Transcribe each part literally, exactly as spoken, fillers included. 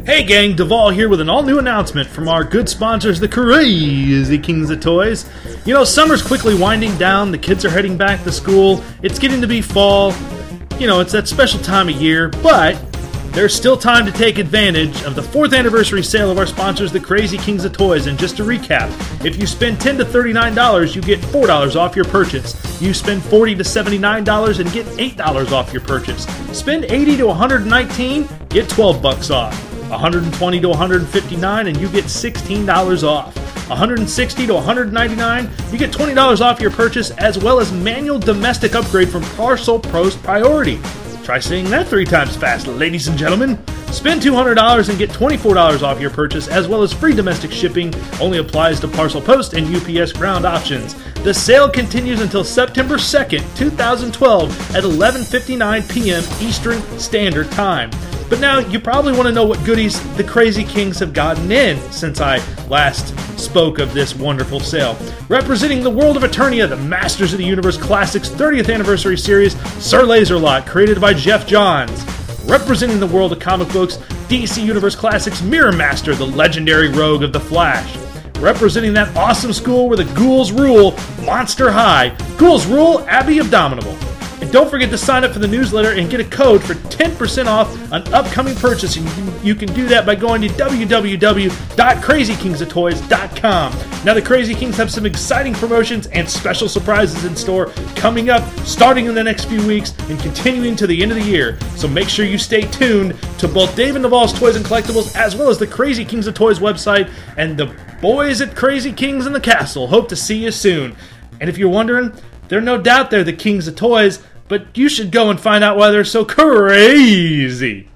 Hey gang, Duvall here with an all-new announcement from our good sponsors, the Crazy Kings of Toys. You know, summer's quickly winding down, the kids are heading back to school, it's getting to be fall. You know, it's that special time of year, but there's still time to take advantage of the fourth anniversary sale of our sponsors, the Crazy Kings of Toys. And just to recap, if you spend ten to thirty-nine dollars, you get four dollars off your purchase. You spend forty to seventy-nine dollars and get eight dollars off your purchase. Spend eighty to one hundred nineteen dollars, get twelve bucks off. one hundred twenty to one hundred fifty-nine dollars and you get sixteen dollars off. one hundred sixty to one hundred ninety-nine dollars, you get twenty dollars off your purchase, as well as manual domestic upgrade from Parcel Pros Priority. Try saying that three times fast, ladies and gentlemen. Spend two hundred dollars and get twenty-four dollars off your purchase, as well as free domestic shipping. Only applies to Parcel Post and U P S ground options. The sale continues until September second, twenty twelve at eleven fifty-nine p.m. Eastern Standard Time. But now you probably want to know what goodies the Crazy Kings have gotten in since I last spoke of this wonderful sale. Representing the world of Eternia, the Masters of the Universe Classics thirtieth Anniversary Series, Sir Laser-Lot, created by Jeff Johns. Representing the world of comic books, D C Universe Classics Mirror Master, the legendary rogue of the Flash. Representing that awesome school where the ghouls rule, Monster High, Ghouls Rule, Abby Abominable. And don't forget to sign up for the newsletter and get a code for ten percent off an upcoming purchase. And you can, you can do that by going to w w w dot crazy kings of toys dot com. Now, the Crazy Kings have some exciting promotions and special surprises in store coming up starting in the next few weeks and continuing to the end of the year. So make sure you stay tuned to both Dave and Duvall's Toys and Collectibles, as well as the Crazy Kings of Toys website, and the boys at Crazy Kings in the Castle. Hope to see you soon. And if you're wondering, they're no doubt they're the Kings of Toys, but you should go and find out why they're so crazy.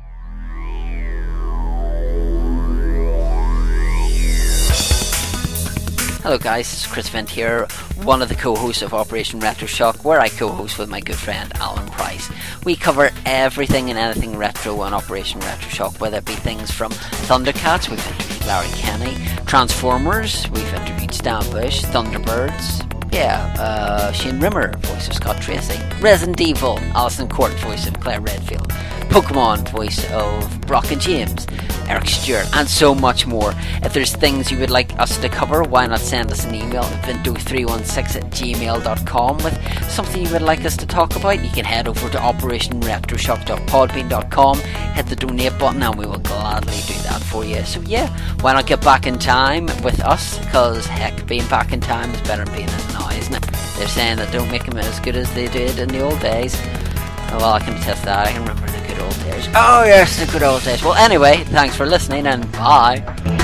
Hello guys, this is Chris Vent here, one of the co-hosts of Operation Retro Shock, where I co-host with my good friend Alan Price. We cover everything and anything retro on Operation Retro Shock, whether it be things from Thundercats, we've interviewed Larry Kenny, Transformers, we've interviewed Stan Bush, Thunderbirds, yeah, uh, Shane Rimmer, voice of Scott Tracy, Resident Evil, Alison Court, voice of Claire Redfield, Pokemon, voice of Brock and James, Eric Stewart, and so much more. If there's things you would like us to cover, why not send us an email at vinto three one six at gmail dot com with something you would like us to talk about. You can head over to operation retro shock dot podbean dot com, hit the donate button, and we will gladly do that for you. So yeah, why not get back in time with us, because heck, being back in time is better than being in it now, isn't it? They're saying that don't make them as good as they did in the old days. Oh, well, I can attest that. I can remember the good old days. Oh yes, the good old days. Well, anyway, thanks for listening, and bye.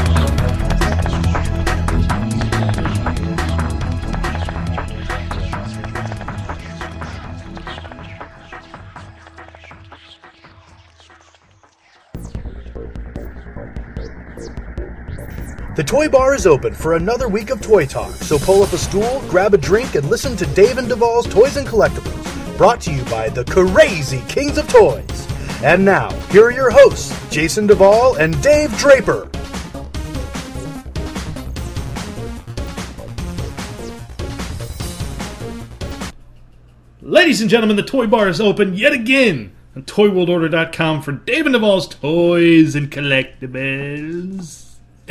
The Toy Bar is open for another week of Toy Talk, so pull up a stool, grab a drink, and listen to Dave and Duvall's Toys and Collectibles, brought to you by the Crazy Kings of Toys. And now, here are your hosts, Jason Duvall and Dave Draper. Ladies and gentlemen, the Toy Bar is open yet again on toy world order dot com for Dave and Duvall's Toys and Collectibles.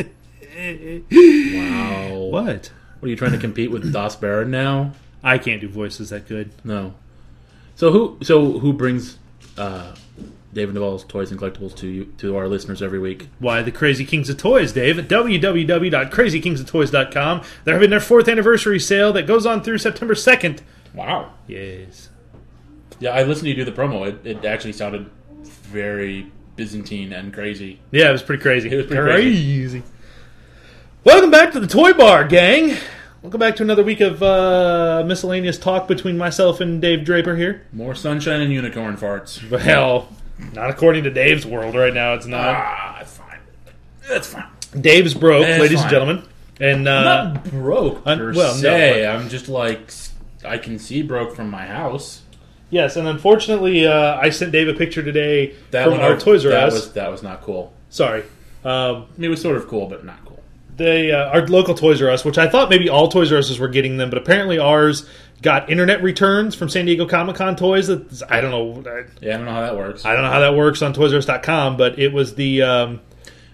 Wow. What? What, are you trying to compete with Das Baron now? I can't do voices that good. No. So who so who brings uh, Dave and Duvall's Toys and Collectibles to you, to our listeners every week? Why, the Crazy Kings of Toys, Dave, at w w w dot crazy kings of toys dot com. They're having their fourth anniversary sale that goes on through September second. Wow. Yes. Yeah, I listened to you do the promo. It, it actually sounded very Byzantine and crazy. Yeah, it was pretty crazy. It was pretty crazy. crazy. Welcome back to the Toy Bar, gang. Welcome back to another week of uh, miscellaneous talk between myself and Dave Draper here. More sunshine and unicorn farts. Well, not according to Dave's world right now, it's not. Ah, that's fine. That's fine. Dave's broke, That's ladies fine. and gentlemen. And, uh, I'm not broke, un- per well, no, se. but- I'm just like, I can see broke from my house. yes, and unfortunately, uh, I sent Dave a picture today That from one- our Toys R that Us. Was, that was not cool. Sorry. Um, I mean, it was sort of cool, but not cool. They uh, our local Toys R Us, which I thought maybe all Toys R Us's were getting them, but apparently ours got internet returns from San Diego Comic-Con Toys. That I don't know. I, Yeah, I don't know how that works. I don't know how that works on Toys R Us dot com, but it was the um,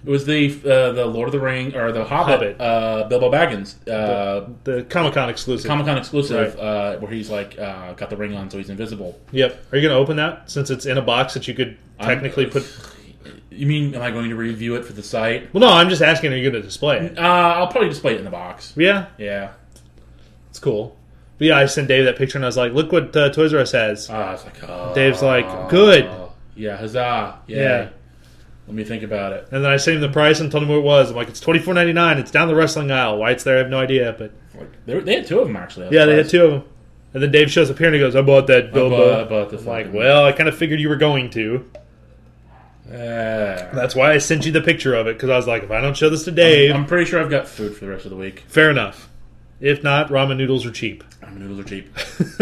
It was the uh, the Lord of the Ring or the Hobbit, Hobbit. Uh, Bilbo Baggins, uh, The Comic Con exclusive. Comic Con exclusive, Right. uh, where he's like uh, got the ring on, so he's invisible. Yep. Are you going to open that since it's in a box that you could technically I'm- put? You mean, am I going to review it for the site? Well, no. I'm just asking. Are you going to display it? Uh, I'll probably display it in the box. Yeah, Yeah. it's cool. But yeah, I sent Dave that picture and I was like, "Look what uh, Toys R Us has." Uh, I was like, oh. Dave's like, "Good." Yeah, huzzah. Yeah. Yeah. Let me think about it. And then I sent him the price and told him what it was. I'm like, "It's twenty-four ninety-nine. It's down the wrestling aisle. Why it's there, I have no idea." But Like, they, were, they had two of them, actually. I was yeah, they had surprised. two of them. And then Dave shows up here and he goes, "I bought that I Bilbo." bought, I bought the I'm like, fucking- well, I kind of figured you were going to. Uh, That's why I sent you the picture of it, because I was like, if I don't show this to Dave, I'm pretty sure I've got food for the rest of the week. fair enough. If not, ramen noodles are cheap. Ramen noodles are cheap.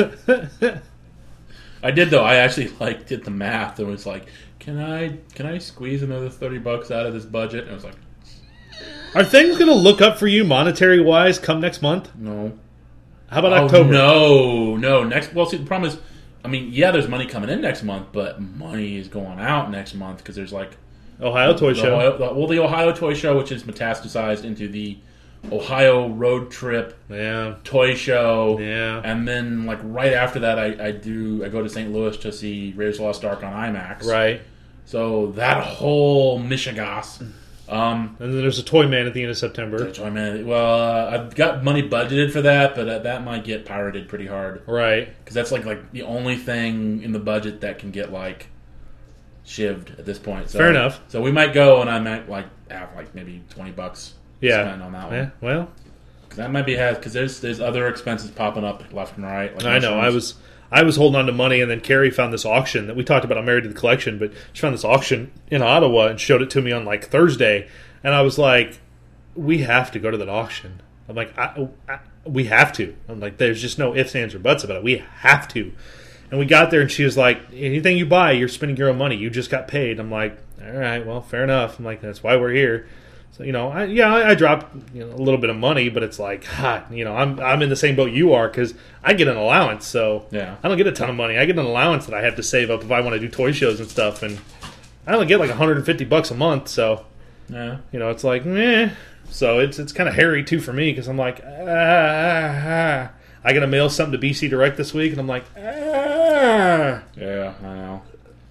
I did though. I actually like did the math and was like, can I can I squeeze another thirty bucks out of this budget? And I was like, Are things going to look up for you monetary wise come next month? no. How about Oh, October? no, no. Next. Well, see, the problem is, I mean, yeah, there's money coming in next month, but money is going out next month because there's like Ohio Toy the Show. Ohio, the, well, the Ohio Toy Show, which is metastasized into the Ohio Road Trip Yeah. Toy Show. Yeah. And then, like right after that, I, I do I go to Saint Louis to see Raiders of the Lost Ark on IMAX. Right. So that whole Michigas. Um, And then there's a Toy Man at the end of September. Toy Man. Well, uh, I've got money budgeted for that, but uh, that might get pirated pretty hard Right. because that's like like the only thing in the budget that can get like shivved at this point. So, Fair enough. So we might go, and I might like have like maybe twenty bucks. Yeah. Spent on that one. Yeah. Well, Because that might be has because there's there's other expenses popping up left and right. Like I know. I insurance. was I was holding on to money, and then Carrie found this auction that we talked about on Married to the Collection, but she found this auction in Ottawa and showed it to me on like Thursday, and I was like, "We have to go to that auction." I'm like, I, I, "We have to." I'm like, "There's just no ifs, ands, or buts about it. We have to." And we got there, and she was like, "Anything you buy, you're spending your own money. You just got paid." I'm like, "All right, well, fair enough." I'm like, "That's why we're here." So, you know, I, yeah, I, I dropped you know, a little bit of money, but it's like, ha, you know, I'm I'm in the same boat you are because I get an allowance, so Yeah. I don't get a ton of money. I get an allowance that I have to save up if I want to do toy shows and stuff, and I only get like one hundred fifty bucks a month, so Yeah. you know, it's like, meh. So it's it's kind of hairy too for me because I'm like, ah, ah, ah. I got to mail something to B C Direct this week, and I'm like, ah. Yeah. I know.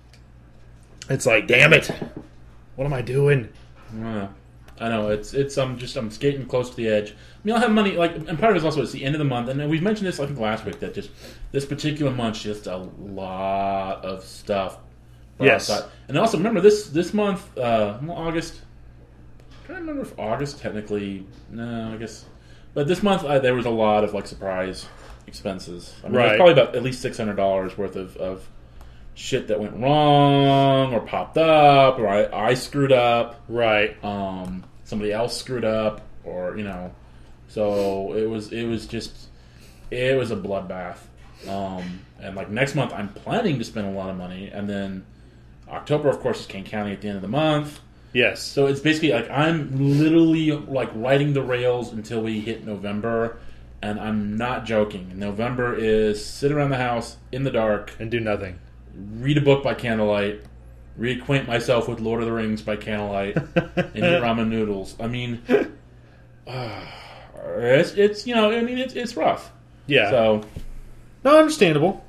It's like, damn it, what am I doing? Yeah. I know it's it's I'm just I'm skating close to the edge. I mean, I'll have money like, and part of it is also it's the end of the month, and we've mentioned this I think last week that just this particular month just a lot of stuff. brought Yes. outside. And also remember this this month, uh, well, August. I'm trying to remember if August technically. No, I guess. But this month I, there was a lot of like surprise expenses. I mean, Right. there's probably about at least six hundred dollars worth of, of shit that went wrong or popped up or I, I screwed up. Right. Um, somebody else screwed up, or you know, so it was it was just it was a bloodbath. Um, and like next month, I'm planning to spend a lot of money, and then October, of course, is Kane County at the end of the month. Yes. So it's basically like I'm literally like riding the rails until we hit November, and I'm not joking. November is sit around the house in the dark, And do nothing. read a book by candlelight, reacquaint myself with Lord of the Rings by candlelight, and eat ramen noodles. I mean, uh, it's it's you know I mean it's it's rough. Yeah. So No, understandable.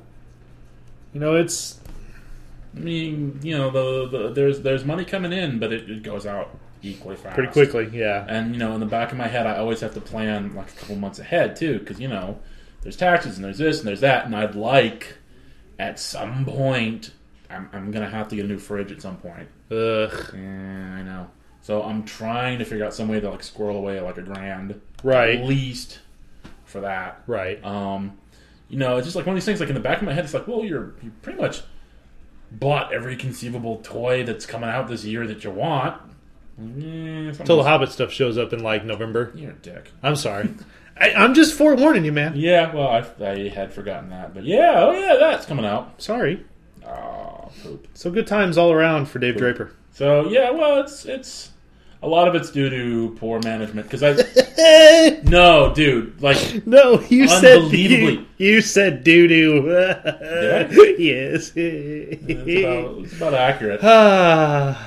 You know, it's I mean you know the, the there's there's money coming in, but it, it goes out equally fast, pretty quickly. Yeah. And you know, in the back of my head, I always have to plan like a couple months ahead too, because you know, there's taxes and there's this and there's that, and I'd like at some point, I'm, I'm gonna have to get a new fridge at some point. Ugh. Yeah, I know. So I'm trying to figure out some way to like squirrel away like a grand, Right. At least for that. Right. Um, you know, it's just like one of these things. Like in the back of my head, it's like, well, you're you pretty much bought every conceivable toy that's coming out this year that you want. Eh, Until the Hobbit stuff shows up in like November. You're a dick. I'm sorry. I, I'm just forewarning you, man. Yeah, well, I, I had forgotten that, but yeah, oh yeah, that's coming out. Sorry. Oh, poop. So good times all around for Dave Draper. So yeah, well, it's it's a lot of it's due to poor management because I no, dude, like No, you said Unbelievably. you, you said doo doo. I? Yes. it's about, it's about accurate. Ah.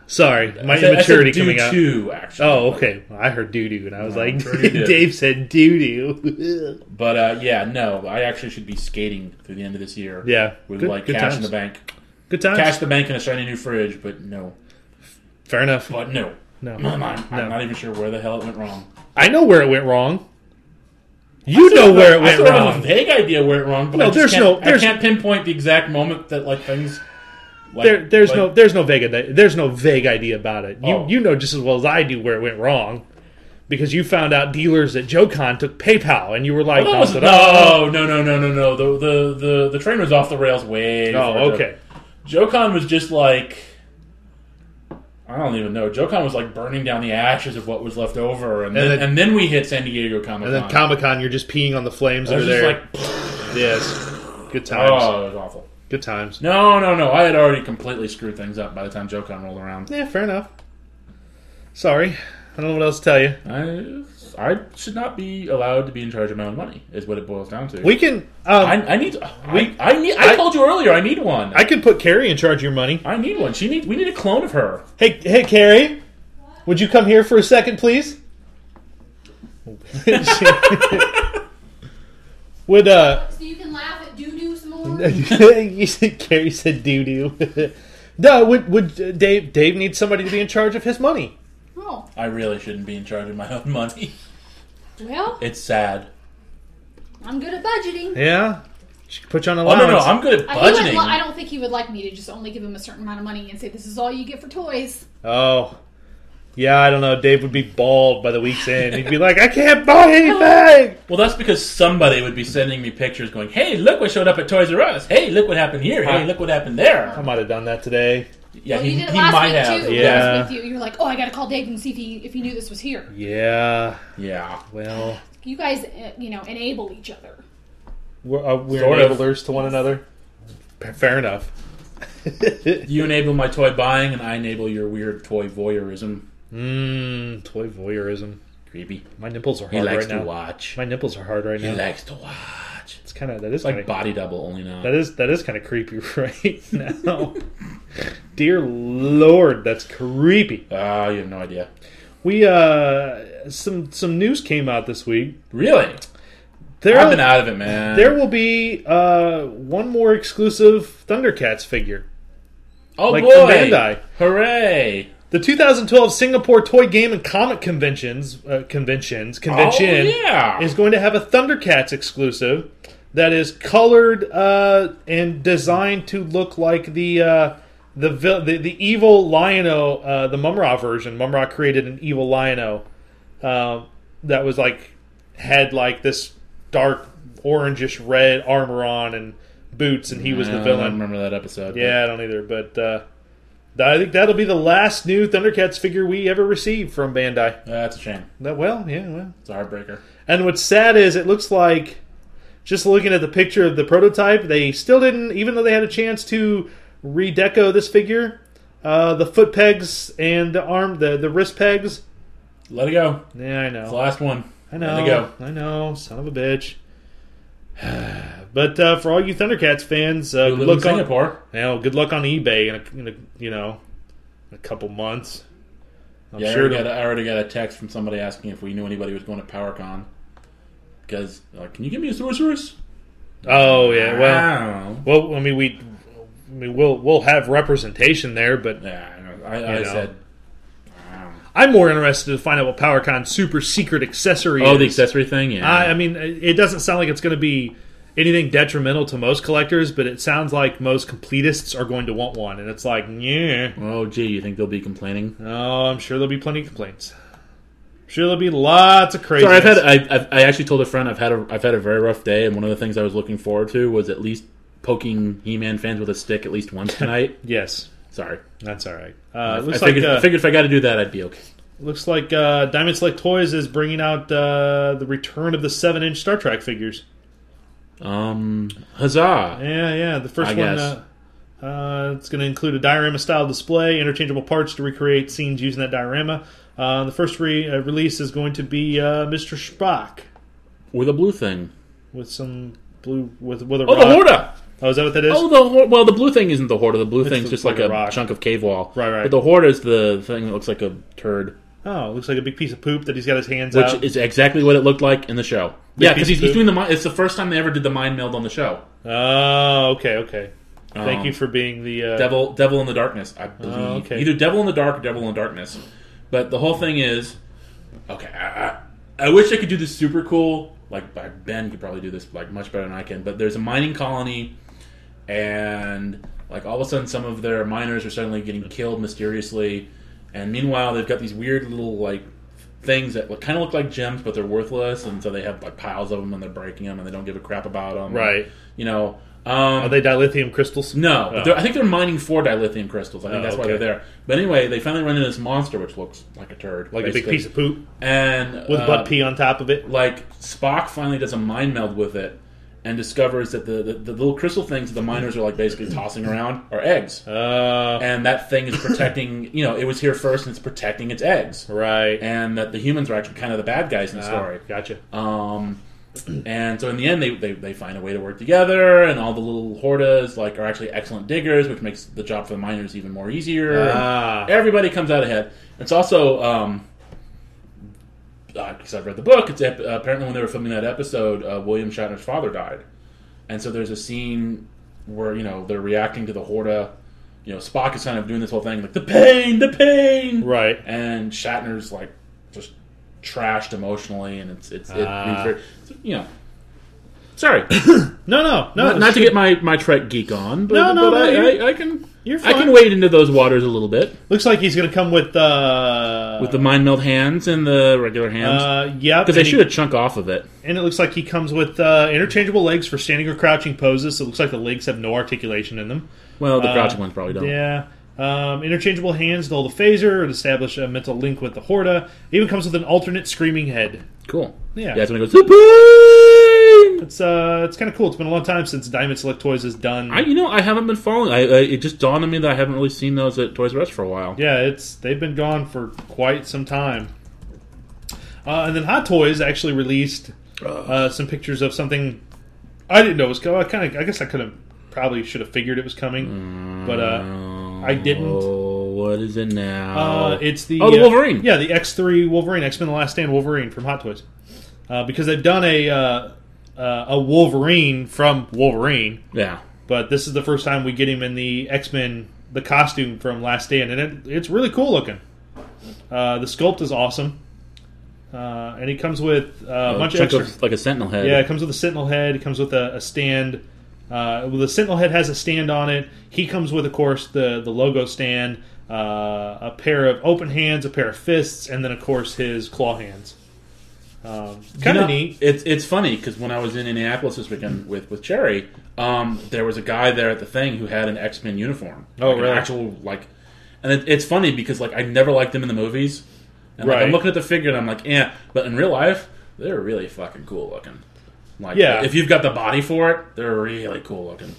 Sorry, my I said, immaturity I said coming do out. Two, actually. Oh, okay. I heard doo doo, and I was No, like, I'm sure you did. Dave said doo doo. But uh, yeah, no, I actually should be skating through the end of this year. Yeah, with good- like good cash times. in the bank, Good times. cash in the bank, and a shiny new fridge. But no, Fair enough. but no, No, I'm, not, I'm no. not even sure where the hell it went wrong. I know where it went wrong. You I sort know of where have- it went I sort of have wrong. a vague idea where it went wrong, but No, I just there's can't, no- there's- I can't pinpoint the exact moment that like things. Like, There, there's like- no, there's no vague, ide- there's no vague idea about it. You, Oh. you know just as well as I do where it went wrong, because you found out dealers at JoeCon took PayPal, and you were like, Oh, that was, "Da-da-da." no, no, no, no, no, no. The, the the the train was off the rails way. Oh, before okay. Jo- JoeCon was just like. I don't even know. JoeCon was like burning down the ashes of what was left over, and, And then, then- and then we hit San Diego Comic Con. And then Comic Con, you're just peeing on the flames I that was are just there. like, Yes, good times. oh, it was awful. Good times. No, no, no. I had already completely screwed things up by the time JoeCon rolled around. Yeah, fair enough. Sorry, I don't know what else to tell you. I, I should not be allowed to be in charge of my own money. Is what it boils down to. We can. Um, I, I need. I, I need. I, I- told you earlier. I need one. I, I could put Carrie in charge of your money. I need one. She need. We need a clone of her. Hey, hey, Carrie, would you come here for a second, please? Would uh, So you can laugh at doo-doo some more? you said Carrie said doo doo. No, would would uh, Dave Dave need somebody to be in charge of his money? Oh, I really shouldn't be in charge of my own money. well, It's sad. I'm good at budgeting. Yeah, she could put you on Oh allowance. no, no, I'm good at I, he would, budgeting. li- I don't think he would like me to just only give him a certain amount of money and say, this is all you get for toys. Oh, yeah, I don't know. Dave would be bald by the week's end. He'd be like, I can't buy anything. Well, that's because somebody would be sending me pictures going, hey, look what showed up at Toys R Us. Hey, look what happened here. Hey, Huh. look what happened there. I might have done that today. Yeah, well, he, you did it he last might week, have. too. Yeah. Last week you, you were like, oh, I got to call Dave and see if he, if he knew this was here. Yeah, Yeah. well, You guys, uh, you know, enable each other. we're, uh, we're Sort of. enablers to one another. Fair enough. You enable my toy buying, and I enable your weird toy voyeurism. Mmm, toy voyeurism. Creepy. My nipples are He hard likes right to now. watch. My nipples are hard right He now. likes to watch. It's kind of that is It's like kind of body double, only now. that is that is kind of creepy right now. Dear Lord, that's creepy. Ah, you have no idea. We uh some some news came out this week. Really? There I've been out of it, man. there will be uh one more exclusive Thundercats figure. oh, like boy. from Bandai. Hooray. The two thousand twelve Singapore Toy Game and Comic Conventions uh, conventions convention Oh, yeah. is going to have a Thundercats exclusive that is colored uh, and designed to look like the uh, the, vil- the the evil Lion-O, uh, the Mumra version. Mumra created an evil Lion-O uh, that was like had like this dark orangish red armor on and boots, and he was the I villain. don't remember that episode. Yeah, I don't either. But uh, I think that'll be the last new Thundercats figure we ever receive from Bandai. but that's a shame. That, well, yeah, well. It's a heartbreaker. And what's sad is it looks like, just looking at the picture of the prototype, they still didn't, even though they had a chance to redeco this figure, uh, the foot pegs and the arm, the, the wrist pegs. Let it go. Yeah, I It's the know. last one. I know. Let it go. I know. Son of a bitch. But uh, for all you Thundercats fans, uh, You good live in luck on Singapore. you know, good luck on eBay in a, in a you know a couple months. I'm yeah, I, sure. already it'll- got a, I already got a text from somebody asking if we knew anybody who was going to PowerCon. Because, like, can you give me a sorceress? Oh yeah. Well, Wow. well. I mean, we. I mean, we'll we'll have representation there, but Yeah, I, know. I, I You know. said. Wow. I'm more interested to find out what PowerCon's super secret accessory Oh, is. the accessory thing? Yeah. I, I mean, it doesn't sound like it's going to be anything detrimental to most collectors, but it sounds like most completists are going to want one, and it's like, yeah. oh, gee, you think they'll be complaining? Oh, I'm sure there'll be plenty of complaints. I'm sure there'll be lots of crazy. Sorry, I've had. I, I've, I actually told a friend I've had a I've had a very rough day, and one of the things I was looking forward to was at least poking He-Man fans with a stick at least once tonight. Yes, Sorry, that's all right. Uh, I, it looks I figured, like uh, I figured if I got to do that, I'd be okay. looks like uh, Diamond Select Toys is bringing out uh, the return of the seven-inch Star Trek figures. Um, huzzah! Yeah, yeah. The first I one, guess. uh, uh, it's going to include a diorama-style display, interchangeable parts to recreate scenes using that diorama. Uh, the first re- uh, release is going to be uh, Mister Spock With a blue thing. with some blue with with a Oh, the rod. Horda! Oh, is that what that is? Oh, the hor- well, the blue thing isn't the Horta. The blue It's thing's the- just like like a a rock. chunk of cave wall. Right, right. But the Horta is the thing that looks like a turd, Oh, it looks like a big piece of poop that he's got his hands which out. is exactly what it looked like in the show. Big Yeah, piece because he's, of he's poop? doing the. mi- It's the first time they ever did the mind meld on the show. Oh, okay, okay. Thank Um, you for being the... Uh, Devil, Devil in the Darkness, I believe. Oh, okay. Either Devil in the Dark or Devil in the Darkness. But the whole thing is, okay, I, I, I wish I could do this super cool. Like Ben could probably do this like much better than I can. But there's a mining colony, and like all of a sudden, some of their miners are suddenly getting killed mysteriously, and meanwhile, they've got these weird little like things that look, kind of look like gems, but they're worthless, and so they have like piles of them, and they're breaking them, and they don't give a crap about them. Right. You know. Um, Are they dilithium crystals? no, Oh. but they're- I think they're mining for dilithium crystals. I think Oh, that's why okay. they're there. But anyway, they finally run into this monster, which looks like a turd, Like a big basically. piece of poop and with uh, butt pee on top of it? Like Spock finally does a mind meld with it and discovers that the, the, the little crystal things that the miners are like basically tossing around are eggs, Uh, and that thing is protecting. You know, it was here first, and it's protecting its eggs, right. and that the humans are actually kind of the bad guys in the Ah, story. Gotcha. Um, and so in the end, they, they they find a way to work together, and all the little Hortas like are actually excellent diggers, which makes the job for the miners even more easier. Ah. Everybody comes out ahead. It's also um, because I've read the book. It's ep- apparently when they were filming that episode, uh, William Shatner's father died, and so there's a scene where you know they're reacting to the Horta. You know, Spock is kind of doing this whole thing like the pain, the pain, Right. and Shatner's like just trashed emotionally, and it's it's, it, Ah. it's very, you know. Sorry, No, no, no. not, it's not to good. get my, my Trek geek on, but, No, no, but no, I, you're- I, I can you're I fine. can wade into those waters a little bit Looks like he's going to come with... Uh, with the mind meld hands and the regular hands Uh, yeah. because they shoot a chunk off of it. And it looks like he comes with uh, interchangeable legs for standing or crouching poses. So it looks like the legs have no articulation in them. Well, the Uh, crouching ones probably don't. Yeah. Um, interchangeable hands to hold a phaser and establish a mental link with the Horta. Even comes with an alternate screaming head. Cool. Yeah. Yeah, that's when it goes. "The pain!" It's uh, it's kind of cool. It's been a long time since Diamond Select Toys has done. I, you know, I haven't been following. I, I, it just dawned on me that I haven't really seen those at Toys R Us for a while. Yeah, it's they've been gone for quite some time. Uh, and then Hot Toys actually released uh, some pictures of something I didn't know was coming. I kind of, I guess I could have probably should have figured it was coming, but uh, I didn't. Oh, what is it now? Uh, it's the oh, the uh, Wolverine. yeah, the X three Wolverine, X Men: The Last Stand Wolverine from Hot Toys, uh, because they've done a uh, uh, a Wolverine from Wolverine, Yeah. but this is the first time we get him in the X Men, the costume from Last Stand, and it, it's really cool looking. Uh, the sculpt is awesome, uh, and he comes with uh, a bunch of chunk extra. of, like a sentinel head. Yeah, it comes with a Sentinel head. It comes with a, a stand. Uh, well, the Sentinel head has a stand on it. He comes with, of course, the the logo stand, uh, a pair of open hands, a pair of fists, and then, of course, his claw hands. Um, kind You of know, neat. It's it's funny because when I was in Indianapolis this weekend with with Cherry, um, there was a guy there at the thing who had an X Men uniform. Oh, like really? An actual like, and it, it's funny because like I never liked them in the movies, and like, Right. I'm looking at the figure and I'm like, yeah, but in real life they're really fucking cool looking. Like, Yeah. if you've got the body for it, they're really cool looking.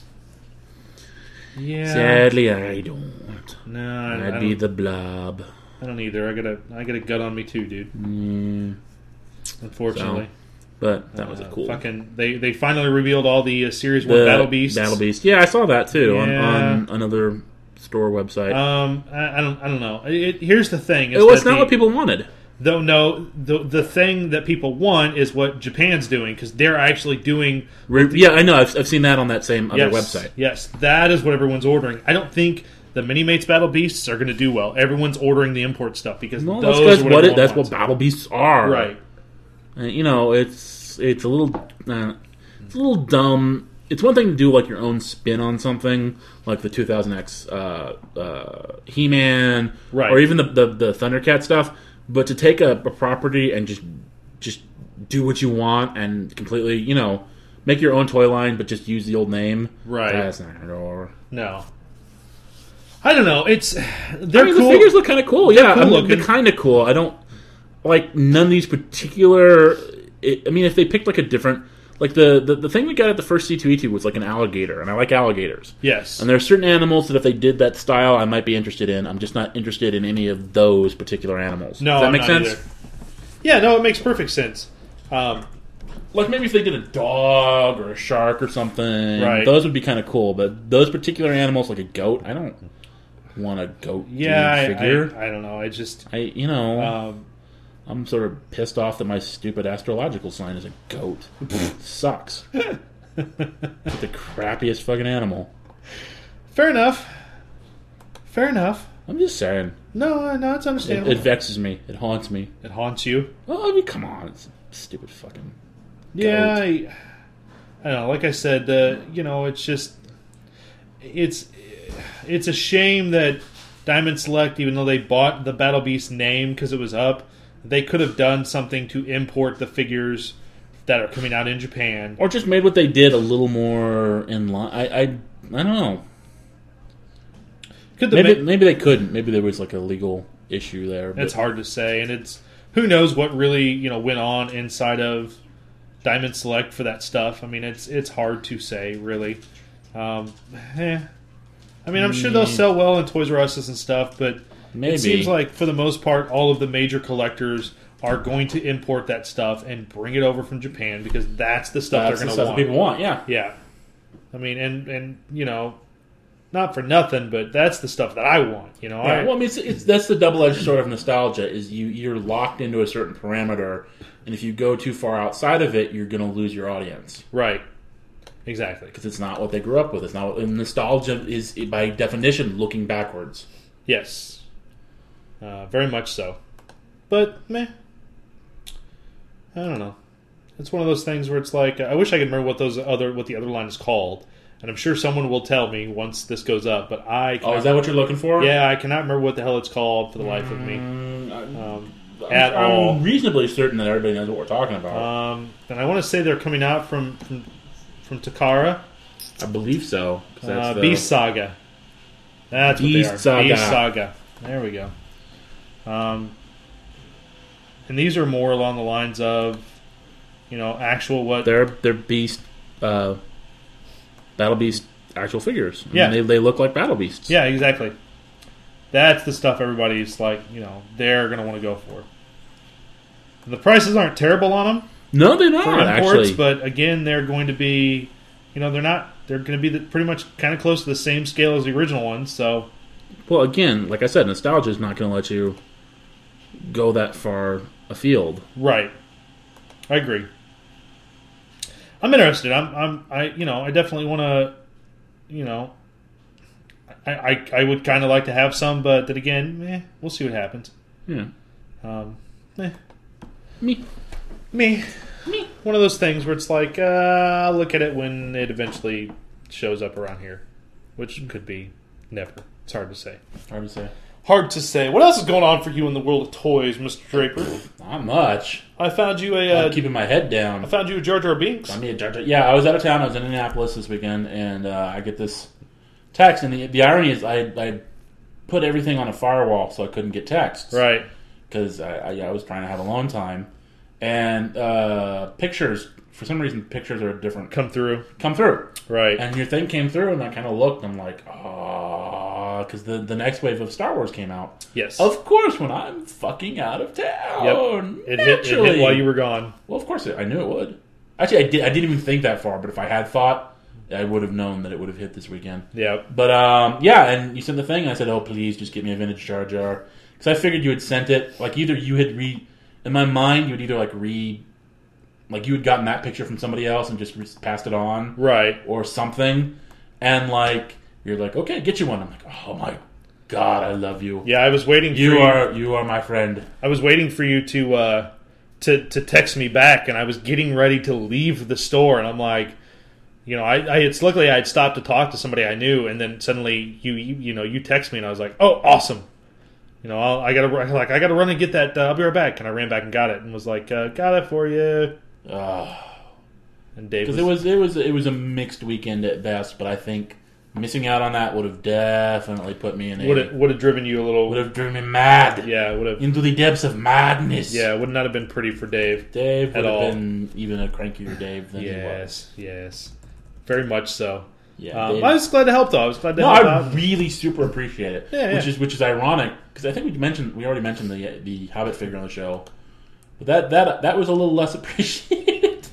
Yeah. Sadly, I don't. No, I, I, I'd be don't, the blob. I don't either. I got a I got a gut on me too, dude. Mm, Unfortunately. but that was a Uh, cool. Fucking, they they finally revealed all the uh, series one The Battle Beasts. Battle Beast. Yeah, I saw that too on, Yeah. on another store website. Um, I, I don't I don't know. It, here's the thing. Is it was that not the- what people wanted. Though no, the the thing that people want is what Japan's doing because they're actually doing. Re- yeah, I know. I've, I've seen that on that same other Yes, website. yes, that is what everyone's ordering. I don't think the Mini Mates Battle Beasts are going to do well. Everyone's ordering the import stuff because No, those that's are because what what it, everyone that's wants. what battle beasts are. Right. Uh, you know, it's it's a little uh, it's a little dumb. It's one thing to do like your own spin on something, like the two thousand X uh, uh, He-Man, Right. or even the, the the Thundercat stuff. But to take a, a property and just just do what you want and completely, you know, make your own toy line, but just use the old name, Right. That's not gonna go over. No. I don't know. It's they're I mean, cool. the figures look kind of cool. Yeah, cool I mean, looking. they're kind of cool. I don't like none of these particular. It, I mean, if they picked like a different, like the, the the thing we got at the first C two E two was like an alligator, and I like alligators. Yes. And there are certain animals that if they did that style, I might be interested in. I'm just not interested in any of those particular animals. No, Does that I'm make not sense? either. Yeah, no, it makes perfect sense. Um, like maybe if they did a dog or a shark or something, Right. those would be kind of cool. But those particular animals, like a goat, I don't want a goat Yeah, dude I, figure. I, I don't know. I just I, you know, um, I'm sort of pissed off that my stupid astrological sign is a goat. Sucks. It's the crappiest fucking animal. fair enough. Fair enough. I'm just saying. No, no, it's It, understandable. it vexes me. It haunts me. It haunts you. Oh, I mean, come on. It's a stupid fucking Yeah, goat. I, I don't know. Like I said, uh, you know, it's just it's it's a shame that Diamond Select, even though they bought the Battle Beast name because it was up, they could have done something to import the figures that are coming out in Japan. Or just made what they did a little more in line. I, I, I don't know. Could the Maybe ma- maybe they couldn't. Maybe there was like a legal issue there. But It's hard to say, and it's who knows what really you know went on inside of Diamond Select for that stuff. I mean, it's it's hard to say really. Um, eh. I mean, I'm sure they'll sell well in Toys R Us and stuff, but Maybe. it seems like for the most part, all of the major collectors are going to import that stuff and bring it over from Japan because that's the stuff That's they're the going to stuff want. that people want. Yeah. Yeah, I mean, and and you know, not for nothing, but that's the stuff that I want. You know, Yeah, I, well, I mean, it's, it's that's the double-edged sword of nostalgia. Is you you're locked into a certain parameter, and if you go too far outside of it, you're going to lose your audience right, exactly. because it's not what they grew up with. It's not what, and nostalgia is by definition looking backwards. Yes, uh, very much so. But meh, I don't know. It's one of those things where it's like I wish I could remember what those other what the other line is called, and I'm sure someone will tell me once this goes up. But I Oh, cannot, is that what you're looking for? yeah, I cannot remember what the hell it's called for the life of me Mm, um, I'm, at I'm all. reasonably certain that everybody knows what we're talking about. Um, and I want to say they're coming out from from, from Takara. I believe so. 'cause that's Uh, the- Beast Saga. That's what Beast they are. Saga. Beast Saga. There we go. Um, and these are more along the lines of, you know, actual what. They're they're beast, uh, battle beast actual figures. I mean, Yeah. they they look like battle beasts. Yeah, exactly. That's the stuff everybody's like, you know, they're going to want to go for. And the prices aren't terrible on them No, they're for not imports, actually. but again, they're going to be, you know, they're not. They're going to be the, pretty much kind of close to the same scale as the original ones. So Well, again, like I said, nostalgia is not going to let you go that far afield. right, I agree. I'm interested. I'm, I'm, I, you know, I definitely want to, you know, I, I, I would kind of like to have some, but then again, eh, we'll see what happens. Yeah. Um, eh. Me. Me, me, one of those things where it's like, uh, I'll look at it when it eventually shows up around here, which could be never. It's hard to say. Hard to say. Hard to say. What else is going on for you in the world of toys, Mister Draper? Not much. I found you a, uh, I'm keeping my head down. I found you a Jar Jar Binks. I mean, yeah, I was out of town. I was in Indianapolis this weekend, and uh, I get this text. And the, the irony is, I, I put everything on a firewall so I couldn't get texts. Right. Because I, I, I was trying to have alone time. And uh, pictures, for some reason, pictures are different. Come through. Come through. Right. And your thing came through, and I kind of looked, and I'm like, oh, because the, the next wave of Star Wars came out. Yes. Of course, when I'm fucking out of town. Yep. It hit, it Naturally. hit while you were gone. Well, of course, it, I knew it would. Actually, I, did, I didn't even think that far, but if I had thought, I would have known that it would have hit this weekend. Yep. But, um, yeah, and you sent the thing, and I said, oh, please, just get me a vintage Jar Jar. Because I figured you had sent it, like, either you had re... In my mind, you would either, like, re... Like, you had gotten that picture from somebody else and just re- passed it on. Right. Or something. And, like, you're like, okay, get you one. I'm like, oh, my God, I love you. Yeah, I was waiting. You for are you are my friend. I was waiting for you to uh, to to text me back, and I was getting ready to leave the store, and I'm like, you know, I, I it's luckily I had stopped to talk to somebody I knew, and then suddenly you you, you know you text me, and I was like, oh, awesome. You know, I'll, I gotta like I gotta run and get that. Uh, I'll be right back. And I ran back and got it, and was like, uh, got it for you. Uh, And Dave Because was, it was it was it was a mixed weekend at best, but I think missing out on that would have definitely put me in a would have would have driven you a little. would have driven me mad. Yeah, would have. Into the depths of madness. Yeah, would not have been pretty for Dave. Dave At would have all. been even a crankier Dave than he was. Yes, yes, very much so. Yeah, Um, Dave- I was glad to help, though. I was glad to no, help I out. really super appreciate it. Yeah, which yeah. is which is ironic because I think we mentioned we already mentioned the the Hobbit figure on the show, but that that that was a little less appreciated.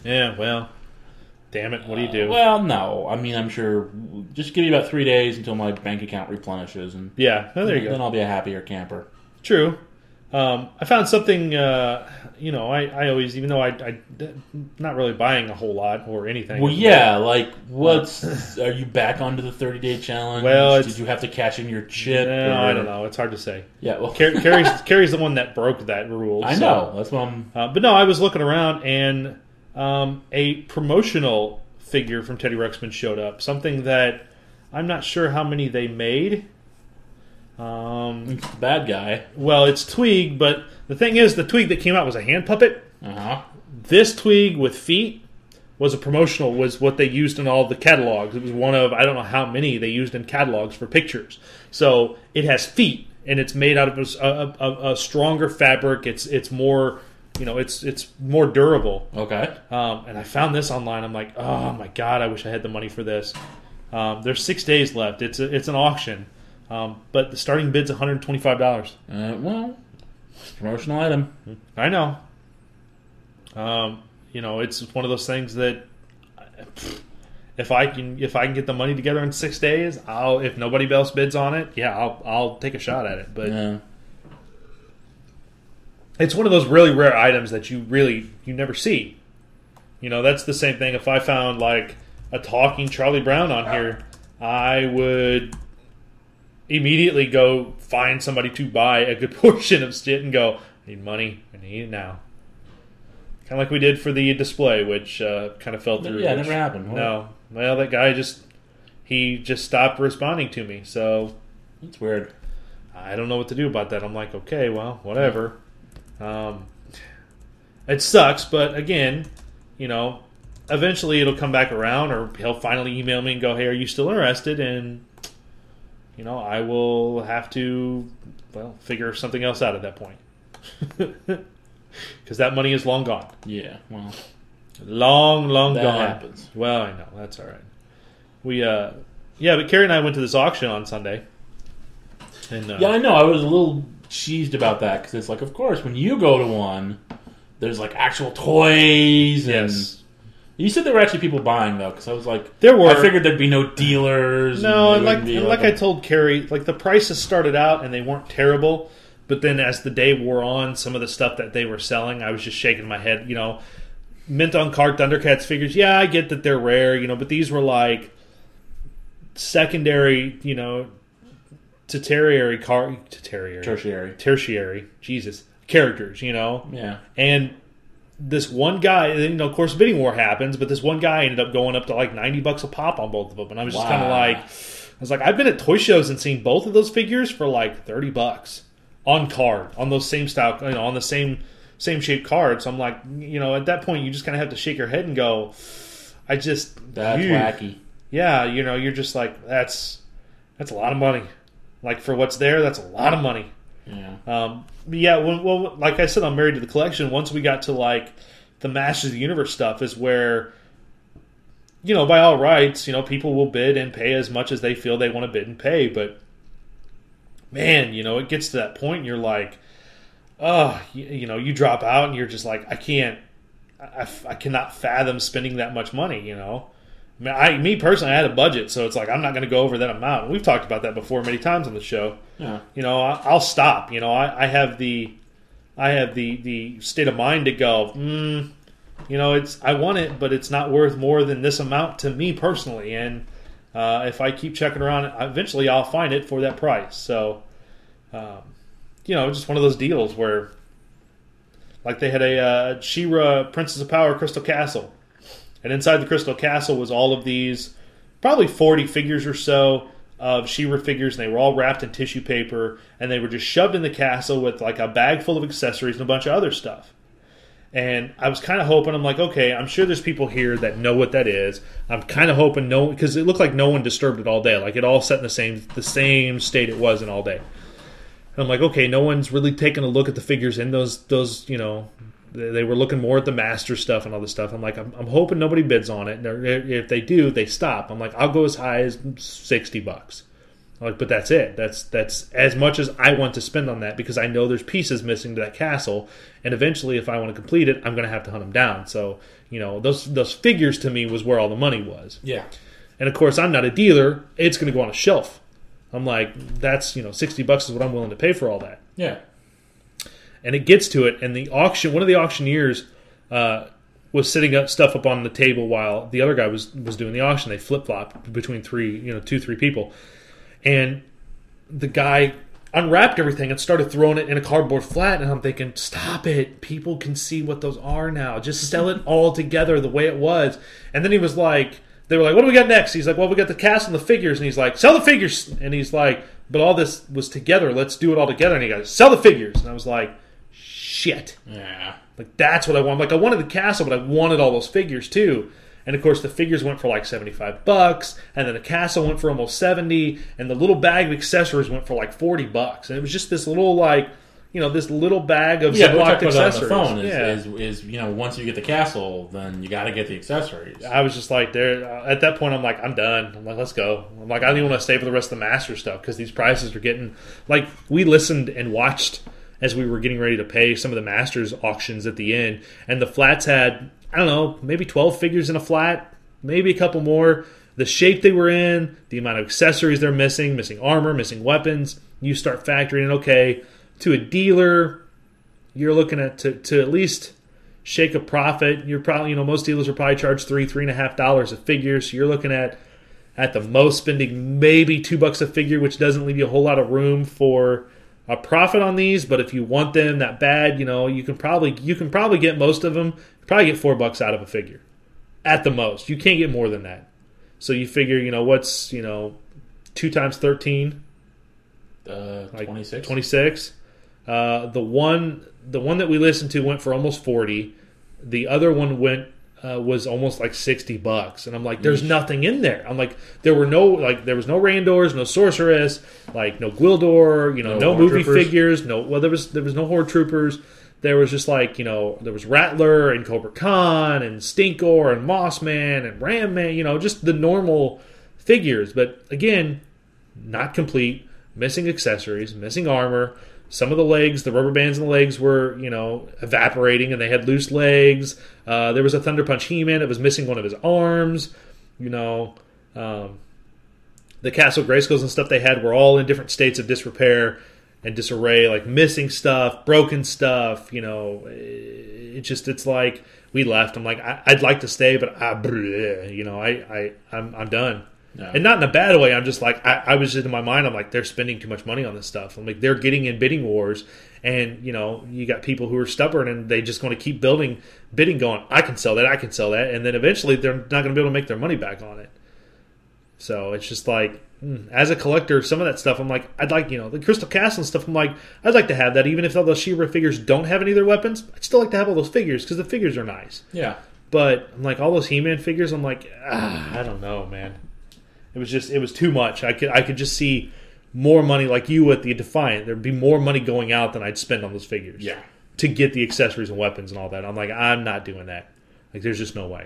Yeah, well, damn it, what do you do? Uh, well, no. I mean, I'm sure. Just give me about three days until my bank account replenishes, and yeah, oh, there you go. Then I'll be a happier camper. True. Um, I found something, uh, you know, I, I always, even though I, I, not really buying a whole lot or anything. Well, yeah, like, what's, are you back onto the thirty-day challenge? Well, Did you have to cash in your chip? No, or... I don't know. It's hard to say. Yeah, well. Car- Carrie's, Carrie's the one that broke that rule. I so. know. That's what I'm... Uh, but no, I was looking around, and um, a promotional figure from Teddy Ruxpin showed up. Something that I'm not sure how many they made. Um, It's the bad guy. well, it's Tweeg, but the thing is, the Tweeg that came out was a hand puppet. Uh-huh. This Tweeg with feet was a promotional, was what they used in all the catalogs. It was one of, I don't know how many they used in catalogs for pictures. So it has feet, and it's made out of a, a, a, a stronger fabric. It's it's more, you know, it's it's more durable. Okay. Um, and I found this online. I'm like, oh my god, I wish I had the money for this. Um, there's six days left. It's a, it's an auction. Um, but the starting bid's one hundred twenty-five dollars. Uh, well, it's a promotional item. I know. Um, you know, it's one of those things that if I can if I can get the money together in six days, I'll. If nobody else bids on it, yeah, I'll I'll take a shot at it. But Yeah. it's one of those really rare items that you really you never see. You know, that's the same thing. If I found like a talking Charlie Brown on here, I would immediately go find somebody to buy a good portion of shit and go, I need money, I need it now. Kind of like we did for the display, which uh, kind of fell through. Yeah, it which, never happened. What? No. Well, that guy just, he just stopped responding to me. So That's weird. I don't know what to do about that. I'm like, okay, well, whatever. Um, it sucks, but again, you know, eventually it'll come back around, or he'll finally email me and go, hey, are you still interested? And, you know, I will have to, well, figure something else out at that point. Because that money is long gone. Yeah, well. Long, long That gone. happens. Well, I know. That's all right. We, uh, yeah, but Carrie and I went to this auction on Sunday. And, uh, Yeah, I know. I was a little cheesed about that because it's like, of course, when you go to one, there's like actual toys. And yes. You said there were actually people buying though, because I was like, There were. I figured there'd be no dealers. No, and and there like wouldn't be and like I told Carrie, like the prices started out and they weren't terrible, but then as the day wore on, some of the stuff that they were selling, I was just shaking my head. You know, mint on card Thundercats figures. Yeah, I get that they're rare, you know, but these were like secondary, you know, tertiary car, tertiary, tertiary, tertiary. Jesus, characters, you know. Yeah, and this one guy, you know, of course, bidding war happens, but this one guy ended up going up to like ninety bucks a pop on both of them, and I was just Wow. kind of like, I was like, I've been at toy shows and seen both of those figures for like thirty bucks on card, on those same style, you know, on the same same shaped cards. So I'm like, you know, at that point, you just kind of have to shake your head and go, I just that's phew. wacky. Yeah, you know, you're just like, that's that's a lot of money. Like for what's there, that's a lot of money. Yeah. Um, but yeah, when, well, like I said, I'm married to the collection. Once we got to like the Masters of the Universe stuff, is where, you know, by all rights, you know, people will bid and pay as much as they feel they want to bid and pay. But man, you know, it gets to that point, and you're like, oh, you, you know, you drop out, and you're just like, I can't, I, I cannot fathom spending that much money. You know, I mean, I, me personally, I had a budget, so it's like I'm not going to go over that amount. And we've talked about that before many times on the show. Yeah. You know, I, I'll stop. You know, I, I have the, I have the, the state of mind to go. Mm, you know, it's I want it, but it's not worth more than this amount to me personally. And uh, if I keep checking around, eventually I'll find it for that price. So, um, you know, just one of those deals where, like, they had a uh, She-Ra Princess of Power Crystal Castle. And inside the Crystal Castle was all of these, probably forty figures or so of She-Ra figures, and they were all wrapped in tissue paper, and they were just shoved in the castle with like a bag full of accessories and a bunch of other stuff. And I was kind of hoping, I'm like, okay, I'm sure there's people here that know what that is. I'm kind of hoping no, because it looked like no one disturbed it all day. Like it all set in the same the same state it was in all day. And I'm like, okay, no one's really taking a look at the figures in those those you know. They were looking more at the master stuff and all this stuff. I'm like, I'm, I'm hoping nobody bids on it. And if they do, they stop. I'm like, I'll go as high as sixty bucks. Like, but that's it. That's that's as much as I want to spend on that because I know there's pieces missing to that castle, and eventually, if I want to complete it, I'm going to have to hunt them down. So, you know, those those figures to me was where all the money was. Yeah. And of course, I'm not a dealer. It's going to go on a shelf. I'm like, that's, you know, sixty bucks is what I'm willing to pay for all that. Yeah. And it gets to it, and the auction, one of the auctioneers uh, was sitting up stuff up on the table while the other guy was was doing the auction. They flip flopped between three, you know, two three people. And the guy unwrapped everything and started throwing it in a cardboard flat. And I'm thinking, stop it. People can see what those are now. Just sell it all together the way it was. And then he was like, they were like, what do we got next? He's like, well, we got the cast and the figures. And he's like, sell the figures. And he's like, but all this was together. Let's do it all together. And he goes, sell the figures. And I was like, shit. Yeah. Like, that's what I want. Like, I wanted the castle, but I wanted all those figures too. And of course, the figures went for like seventy-five bucks, and then the castle went for almost seventy, and the little bag of accessories went for like forty bucks. And it was just this little, like, you know, this little bag of Yeah, but we Ziploc talked about that on accessories. the phone. Is, yeah. is, is, you know, once you get the castle, then you got to get the accessories. I was just like, there. Uh, at that point, I'm like, I'm done. I'm like, let's go. I'm like, I don't even want to stay for the rest of the master stuff because these prices are getting like. We listened and watched as we were getting ready to pay some of the masters auctions at the end, and the flats had, I don't know, maybe twelve figures in a flat. Maybe a couple more. The shape they were in, the amount of accessories they're missing, missing armor, missing weapons. You start factoring in, okay, to a dealer, you're looking at to, to at least shake a profit. You're probably, you know, most dealers will probably charge three, three and a half dollars a figure. So you're looking at at the most spending maybe two bucks a figure, which doesn't leave you a whole lot of room for a profit on these. But if you want them that bad, you know, you can probably you can probably get most of them. Probably get four bucks out of a figure. At the most. You can't get more than that. So you figure, you know, what's, you know, two times thirteen? Uh, like twenty-six. twenty-six. Uh, the one the one that we listened to went for almost forty. The other one went uh, was almost like sixty bucks. And I'm like, there's nothing in there. I'm like, there were no, like, there was no Randors, no Sorceress, like, no Gwildor, you know, No no, Horde movie Troopers. figures, no, well, there was, there was no Horde Troopers. There was just like, you know, there was Rattler and Cobra Khan and Stinkor and Mossman and Ram Man, you know, just the normal figures. But again, not complete, missing accessories, missing armor. Some of the legs, the rubber bands in the legs were, you know, evaporating and they had loose legs. Uh, there was a Thunder Punch He-Man that was missing one of his arms. You know, um, the Castle Grayskulls and stuff they had were all in different states of disrepair and disarray, like missing stuff, broken stuff, you know. It just, it's like, we left. I'm like, I, I'd like to stay, but I, bleh, you know, I, I, I'm, I'm done. No. And not in a bad way. I'm just like, I, I was just in my mind, I'm like, they're spending too much money on this stuff. I'm like, they're getting in bidding wars, and, you know, you got people who are stubborn and they just want to keep building, bidding, going, I can sell that, I can sell that, and then eventually they're not going to be able to make their money back on it. So it's just like, as a collector, some of that stuff, I'm like, I'd like, you know, the Crystal Castle and stuff, I'm like, I'd like to have that, even if all those She-Ra figures don't have any of their weapons. I'd still like to have all those figures, because the figures are nice. Yeah. But, I'm like, all those He-Man figures, I'm like, ah, I don't know, man. It was just, it was too much. I could I could just see more money, like you at the Defiant. There'd be more money going out than I'd spend on those figures. Yeah. To get the accessories and weapons and all that. I'm like, I'm not doing that. Like, there's just no way.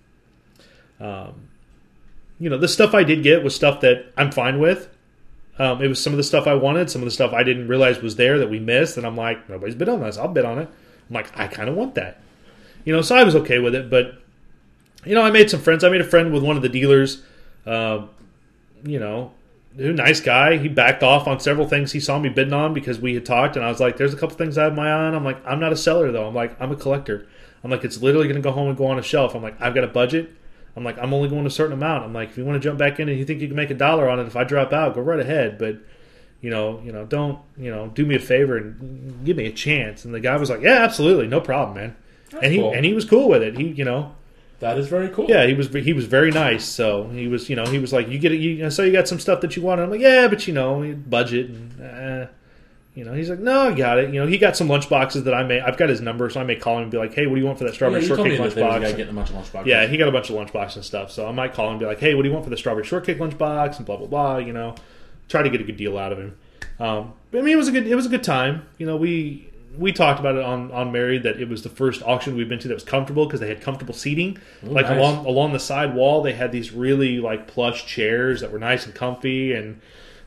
Um, you know, the stuff I did get was stuff that I'm fine with. Um, it was some of the stuff I wanted, some of the stuff I didn't realize was there that we missed, and I'm like, nobody's bid on this. I'll bid on it. I'm like, I kind of want that. You know, so I was okay with it, but, you know, I made some friends. I made a friend with one of the dealers. Uh, you know, nice guy. He backed off on several things he saw me bidding on because we had talked, and I was like, there's a couple things I have my eye on. I'm like, I'm not a seller, though. I'm like, I'm a collector. I'm like, it's literally going to go home and go on a shelf. I'm like, I've got a budget. I'm like, I'm only going a certain amount. I'm like, if you want to jump back in and you think you can make a dollar on it, if I drop out, go right ahead. But, you know, you know, don't, you know, do me a favor and give me a chance. And the guy was like, yeah, absolutely, no problem, man. That's and he cool. and he was cool with it. He, you know, That is very cool. yeah, he was he was very nice. So he was, you know, he was like, you get it. You, I saw you got some stuff that you wanted. I'm like, yeah, but you know, budget and. Uh, You know, he's like, no, I got it. You know, he got some lunch boxes that I may. I've got his number, so I may call him and be like, hey, what do you want for that Yeah, strawberry you told me shortcake that there was a lunchbox? guy getting a bunch of lunchboxes. Yeah, he got a bunch of lunchbox and stuff. So I might call him and be like, hey, what do you want for the strawberry shortcake lunchbox and blah blah blah. You know, try to get a good deal out of him. Um, but, I mean, it was a good. It was a good time. You know, we we talked about it on on Married that it was the first auction we've been to that was comfortable because they had comfortable seating. Ooh, like nice. along along the side wall, they had these really like plush chairs that were nice and comfy and.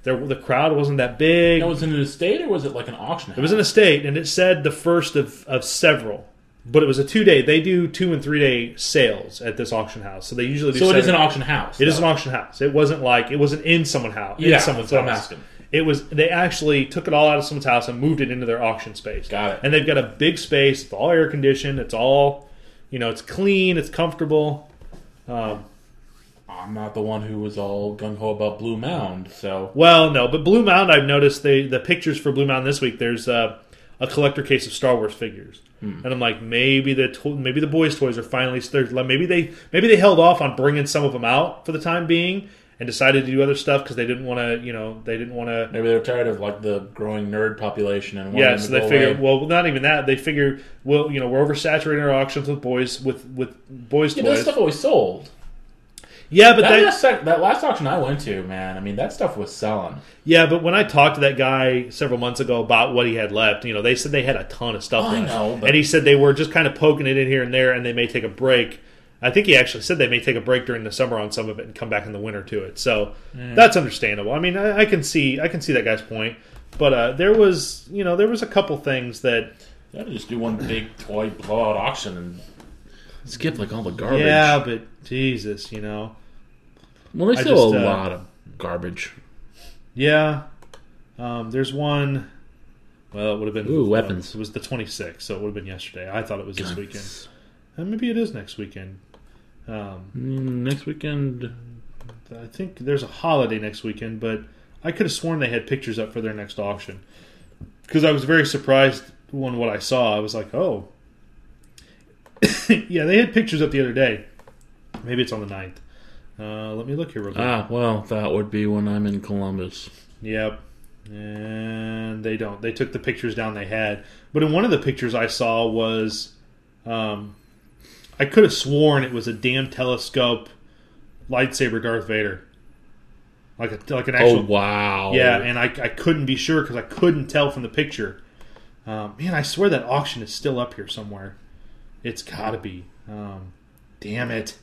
There, the crowd wasn't that big. Now, was it an estate or was it like an auction house? It was an estate, and it said the first of, of several. But it was a two-day. They do two- and three-day sales at this auction house. So they usually do So it seven. is an auction house. It though. is an auction house. It wasn't like, it wasn't in someone's house. Yeah, in someone's that's what house. I'm asking. It was, they actually took it all out of someone's house and moved it into their auction space. Got it. And they've got a big space. It's all air-conditioned. It's all, you know, it's clean. It's comfortable. Um, I'm not the one who was all gung-ho about Blue Mound, so... Well, no, but Blue Mound, I've noticed they, the pictures for Blue Mound this week, there's uh, a collector case of Star Wars figures. Hmm. And I'm like, maybe the to- maybe the boys' toys are finally... Maybe they maybe they held off on bringing some of them out for the time being and decided to do other stuff because they didn't want to, you know, they didn't want to... Maybe they're tired of, like, the growing nerd population and wanting Yeah, them so to they go figure, away. well, not even that. They figure, well, you know, we're oversaturating our auctions with boys, with, with boys' Yeah, but that toys. stuff always sold. Yeah, but That, that, last sec- that last auction I went to, man, I mean, that stuff was selling. yeah, but when I talked to that guy several months ago about what he had left, you know, they said they had a ton of stuff Oh, I left. know, but- And he said they were just kind of poking it in here and there, and they may take a break. I think he actually said they may take a break during the summer on some of it and come back in the winter to it. So that's understandable. I mean, I, I can see I can see that guy's point. But uh, there was, you know, there was a couple things that, You gotta just do one big toy blowout auction and skip, like, all the garbage. yeah, but Jesus, you know. Well, there's I still just, a uh, lot of garbage. Yeah. Um, there's one. Well, it would have been. Ooh, weapons. Uh, it was the twenty-sixth, so it would have been yesterday. I thought it was this Guns. weekend. Uh, maybe it is next weekend. Um, Mm, next weekend... I think there's a holiday next weekend, but I could have sworn they had pictures up for their next auction. Because I was very surprised when what I saw. I was like, oh. Yeah, they had pictures up the other day. Maybe it's on the ninth. Uh, let me look here real quick. Ah, well, that would be when I'm in Columbus. Yep. And they don't. They took the pictures down they had. But in one of the pictures I saw was... Um, I could have sworn it was a damn telescope lightsaber Darth Vader. Like a like an actual... Oh, wow. Yeah, and I, I couldn't be sure because I couldn't tell from the picture. Um, man, I swear that auction is still up here somewhere. It's got to be. Um, damn it.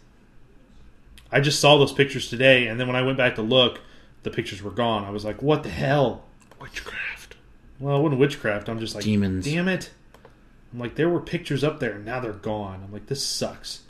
I just saw those pictures today, and then when I went back to look, the pictures were gone. I was like, what the hell? Witchcraft. Well, it wasn't witchcraft. I'm just like, Demons. damn it. I'm like, there were pictures up there, and now they're gone. I'm like, this sucks.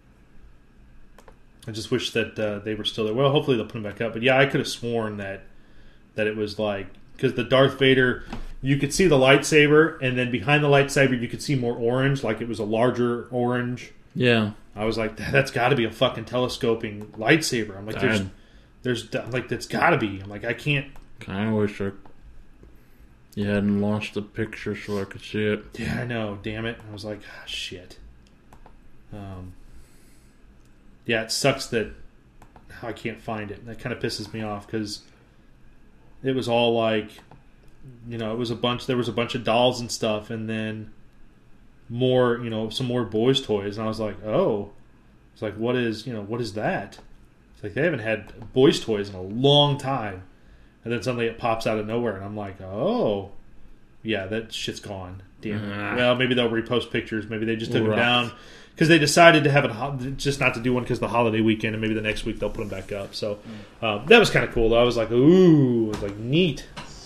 I just wish that uh, they were still there. Well, hopefully they'll put them back up. But yeah, I could have sworn that that it was like... Because the Darth Vader, you could see the lightsaber, and then behind the lightsaber you could see more orange, like it was a larger orange. Yeah. I was like, that's got to be a fucking telescoping lightsaber. I'm like, there's... God. There's I'm like, that's got to be. I'm like, I can't... Kind of wish I... you hadn't launched the picture so I could see it. Yeah, I know. Damn it. I was like, ah, shit. Um, yeah, it sucks that I can't find it. That kind of pisses me off because it was all like, you know, it was a bunch. There was a bunch of dolls and stuff, and then more, you know, some more boys' toys. And I was like, oh, it's like, what is, you know, what is that? It's like they haven't had boys' toys in a long time, and then suddenly it pops out of nowhere, and I'm like, oh. Yeah, that shit's gone. Damn it. Ah. Well, maybe they'll repost pictures. Maybe they just took Right. them down because they decided to have it ho- just not to do one because the holiday weekend, and maybe the next week they'll put them back up. So um, that was kind of cool. Though I was like, ooh, I was like, neat.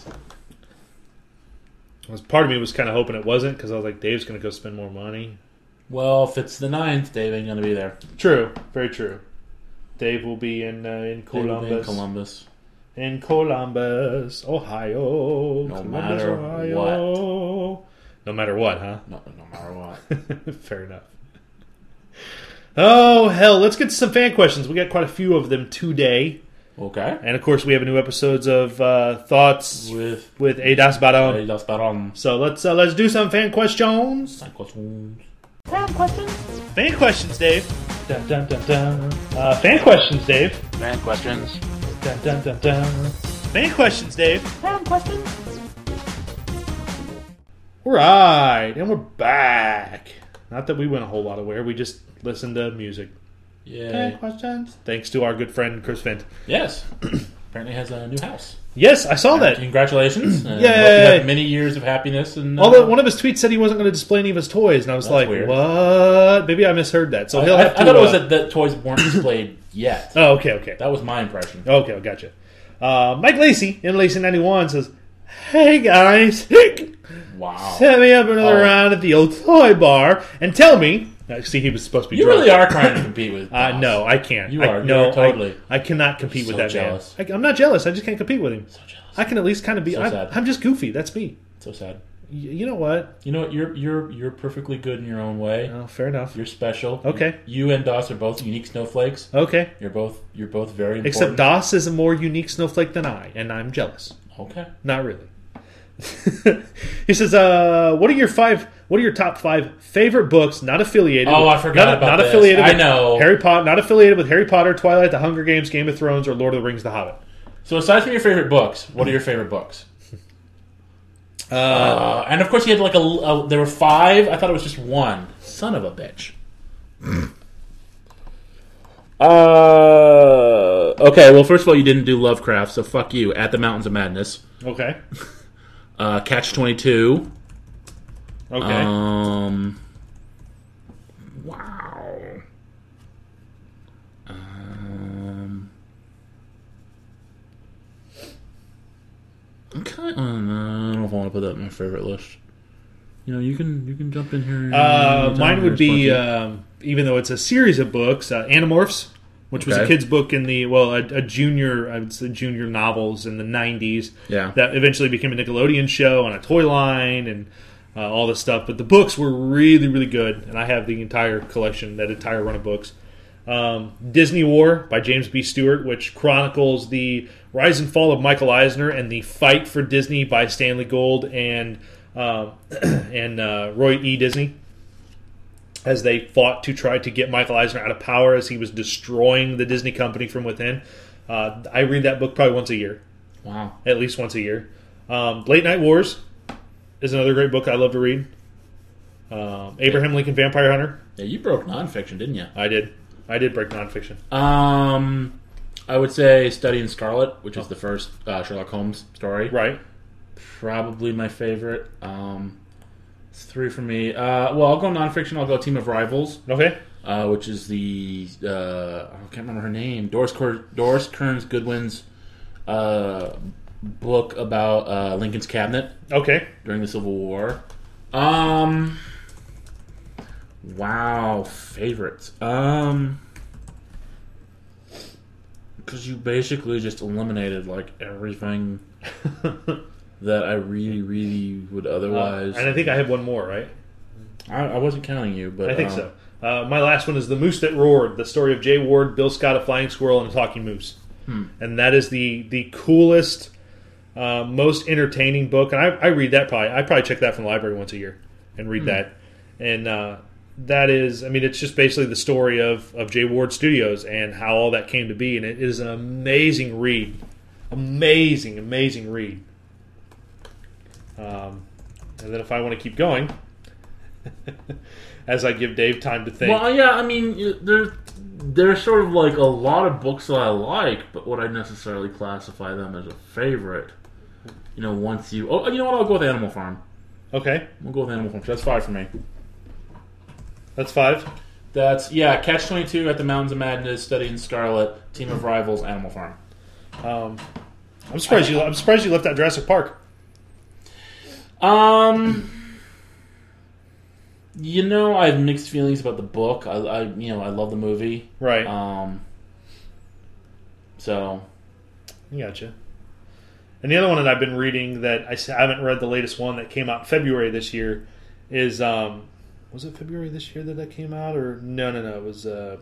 I was, part of me was kind of hoping it wasn't because I was like, Dave's going to go spend more money. Well, if it's the ninth, Dave ain't going to be there. True, very true. Dave will be in uh, in Dave will be Columbus. in Columbus. In Columbus, Ohio. No Columbus, matter Ohio. No matter what, huh? No, no matter what. Fair enough. Oh, hell. Let's get to some fan questions. We got quite a few of them today. Okay. And, of course, we have a new episodes of uh, Thoughts With with Eidas Baron. Hey, that's that on. So let's uh, let's do some fan questions. Fan questions? Fan questions, Dave. Dun, dun, dun, dun. Uh, fan questions, Dave. Fan questions. Dun, dun, dun, dun. Fan questions, Dave. Fan questions? Right, and we're back. Not that we went a whole lot of where, we just listened to music. Yeah. Fan questions. Thanks to our good friend Chris Fent. Yes. Apparently has a new house. Yes, I saw that. Congratulations. Uh, Yay. hope you have many years of happiness. And uh, Although one of his tweets said he wasn't going to display any of his toys, and I was That's like, weird. what? Maybe I misheard that. So I, he'll I, have to... I thought it was uh, that, that toys weren't displayed yet. Oh, okay, okay. That was my impression. Okay, I gotcha. Uh, Mike Lacey, in Lacey ninety-one, says, "Hey guys, Wow. set me up another Oh. round at the old toy bar and tell me." Uh, see, he was supposed to be You drunk. really are trying to compete with Uh, Boss. no, I can't. You I, are. You No, are totally. I, I cannot compete with So that jealous. man. I, I'm not jealous. I just can't compete with him. So jealous. I can at least kind of be. So I'm, sad. I'm just goofy. That's me. So sad. Y- you know what? You know what? You're you're you're perfectly good in your own way. Oh, fair enough. You're special. Okay. You and Doss are both unique snowflakes. Okay. You're both you're both very important. Except Doss is a more unique snowflake than I, and I'm jealous. Okay. Not really. He says, uh, "What are your five? What are your top five favorite books not affiliated? Oh, with, I forgot not, about not this. affiliated. I with know. Harry Potter. Not affiliated with Harry Potter, Twilight, The Hunger Games, Game of Thrones, or Lord of the Rings, The Hobbit." So aside from your favorite books, what are your favorite books? Uh, Uh, and of course, you had like a, a. There were five. I thought it was just one. Son of a bitch. uh. Okay. Well, first of all, you didn't do Lovecraft, so fuck you. At the Mountains of Madness. okay. Uh, Catch twenty-two. Okay. Um. Wow. Um. Okay. Uh, no, I don't know if I want to put that in my favorite list. You know, you can you can jump in here. Uh, anytime mine you're would be, spunky. um, even though it's a series of books, uh, Animorphs, which was a Okay. kid's book in the, well, a, a junior, I would say junior novels in the nineties. Yeah. That eventually became a Nickelodeon show on a toy line and uh, all this stuff. But the books were really, really good, and I have the entire collection, that entire run of books. Um, Disney War by James B. Stewart, which chronicles the rise and fall of Michael Eisner and the fight for Disney by Stanley Gould and uh, and uh, Roy E. Disney, as they fought to try to get Michael Eisner out of power as he was destroying the Disney company from within. Uh, I read that book probably once a year, Wow. at least once a year. Um, Late Night Wars is another great book I love to read. Um, Abraham Lincoln Vampire Hunter. Yeah, you broke nonfiction, didn't you? I did. I did break nonfiction. Um, I would say Study in Scarlet, which is the first uh, Sherlock Holmes story. Right. Probably my favorite. Um, it's three for me. Uh, well, I'll go nonfiction. I'll go Team of Rivals, Okay. uh, which is the uh, I can't remember her name. Doris Cor- Doris Kearns Goodwin's uh, book about uh, Lincoln's cabinet Okay. during the Civil War. Um, wow, favorites. Um, because you basically just eliminated like everything that I really, really would otherwise. Uh, and I think I have one more, right? I, I wasn't counting you, but I think um, so. Uh, my last one is The Moose That Roared, the story of Jay Ward, Bill Scott, a flying squirrel, and a talking moose. Hmm. And that is the the coolest, uh, most entertaining book. And I, I read that probably. I probably check that from the library once a year and read Hmm. that. And uh, that is, I mean, it's just basically the story of, of Jay Ward Studios and how all that came to be. And it is an amazing read. Amazing, amazing read. Um, and then if I want to keep going, as I give Dave time to think. Well, yeah, I mean, you- there's there's sort of like a lot of books that I like, but would I necessarily classify them as a favorite? You know, once you, oh, you know what? I'll go with Animal Farm. Okay, We'll go with Animal Farm. That's five for me. that's five. That's yeah. Catch twenty-two, At the Mountains of Madness, Study in Scarlet, Team of Rivals, Animal Farm. Um, I'm surprised you. I'm surprised you left out Jurassic Park. Um, you know, I have mixed feelings about the book. I, I you know, I love the movie. Right. Um, so I gotcha. And the other one that I've been reading that I s- I haven't read the latest one that came out in February this year is um, was it February this year that that came out or no no no it was uh,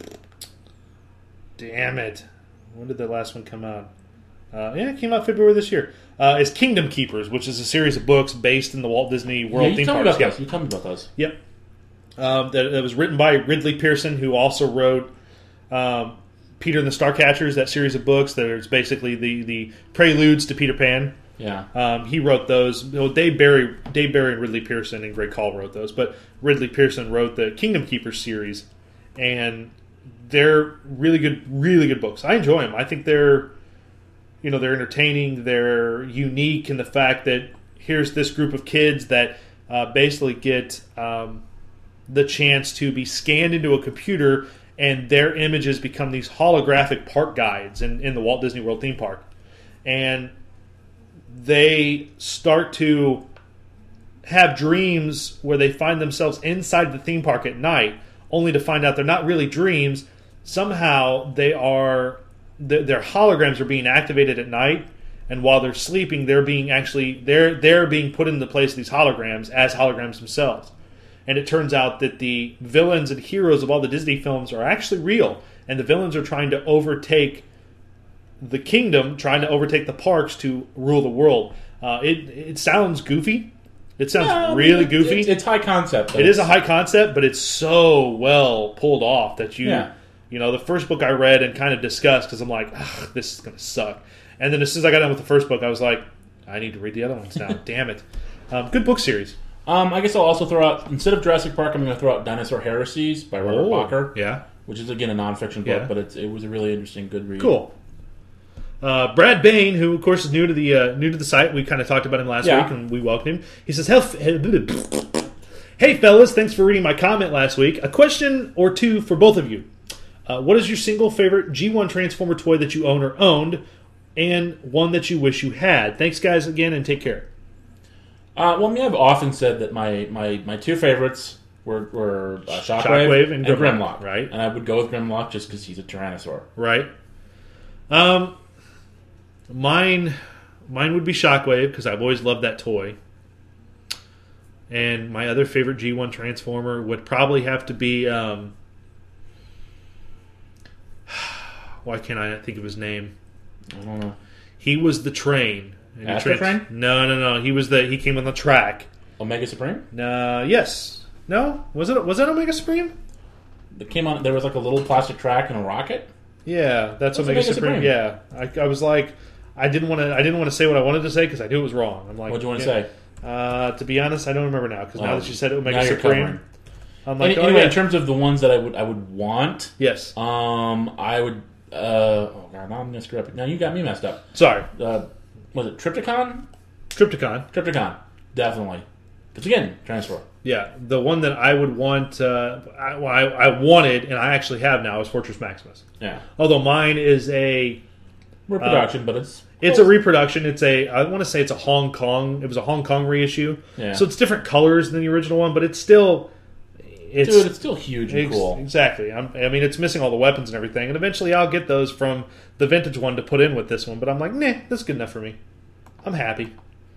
damn it, when did the last one come out? Uh, yeah, it came out February this year. Uh, it's Kingdom Keepers, which is a series of books based in the Walt Disney World yeah, you theme tell me parks. about Yeah. those. You tell me about those. Yep. Um, that, that was written by Ridley Pearson, who also wrote um, Peter and the Starcatchers, that series of books that is basically the, the preludes to Peter Pan. Yeah. Um, he wrote those. Well, Dave Barry, Dave Barry and Ridley Pearson and Greg Hall wrote those, but Ridley Pearson wrote the Kingdom Keepers series, and they're really good, really good books. I enjoy them. I think they're, you know, they're entertaining. They're unique in the fact that here's this group of kids that uh, basically get um, the chance to be scanned into a computer, and their images become these holographic park guides in, in the Walt Disney World theme park. and they start to have dreams where they find themselves inside the theme park at night, only to find out they're not really dreams. Somehow they are, their holograms are being activated at night, and while they're sleeping, they're being actually they're they're being put in the place of these holograms as holograms themselves. And it turns out that the villains and heroes of all the Disney films are actually real, and the villains are trying to overtake the kingdom, trying to overtake the parks to rule the world. Uh, it it sounds goofy. It sounds Yeah, I mean, really it- goofy. It's, it's high concept. It is a high concept, but it's so well pulled off that you, Yeah. you know, the first book I read and kind of discussed because I'm like, ugh, this is going to suck. And then as soon as I got done with the first book, I was like, I need to read the other ones now. Damn it. Um, good book series. Um, I guess I'll also throw out, instead of Jurassic Park, I'm going to throw out Dinosaur Heresies by Robert Oh, Bacher, yeah. which is, again, a nonfiction book, Yeah. but it's, it was a really interesting, good read. Cool. Uh, Brad Bain, who of course is new to the uh, new to the site, we kind of talked about him last Yeah. week, and we welcomed him. He says, "Hey, hey fellas, thanks for reading my comment last week. A question or two for both of you. Uh, what is your single favorite G one Transformer toy that you own or owned, and one that you wish you had? Thanks, guys, again, and take care." Uh, well, I mean, I've often said that my, my, my two favorites were, were uh, Shockwave, Shockwave and and Grimlock, Grimlock. right. And I would go with Grimlock just because he's a Tyrannosaur. Right. Um, mine, mine would be Shockwave because I've always loved that toy. And my other favorite G one Transformer would probably have to be. Um, why can't I not think of his name? I don't know. He was the train. And he Astro trans- Train? No, no, no. He was the. He came on the track. Omega Supreme? Uh, yes. No. Was it? Was that Omega Supreme? It came on. There was like a little plastic track and a rocket. Yeah, that's What's Omega, Omega Supreme. Supreme? Yeah, I, I was like, I didn't want to. I didn't want to say what I wanted to say because I knew it was wrong. I'm like, What'd you want to yeah. say? Uh, to be honest, I don't remember now because now Oh, that you said Omega now you're Supreme, covering. I'm like, Any- oh anyway, yeah, in terms of the ones that I would I would want, yes. um, I would. Uh, oh god, now I'm gonna screw up. Now you got me messed up. Sorry, Uh, was it Trypticon? Trypticon. Trypticon, definitely. Because again, Transfer. Yeah, the one that I would want, uh, I, well, I, I wanted, and I actually have now is Fortress Maximus. Yeah, Although mine is a, reproduction, but it's it's a reproduction. It's a, I want to say it's a Hong Kong. It was a Hong Kong reissue. Yeah. So it's different colors than the original one, but it's still, it's dude, it's still huge and Ex- cool. Exactly. I'm, I mean, it's missing all the weapons and everything, and eventually I'll get those from the vintage one to put in with this one. But I'm like, nah, that's good enough for me. I'm happy.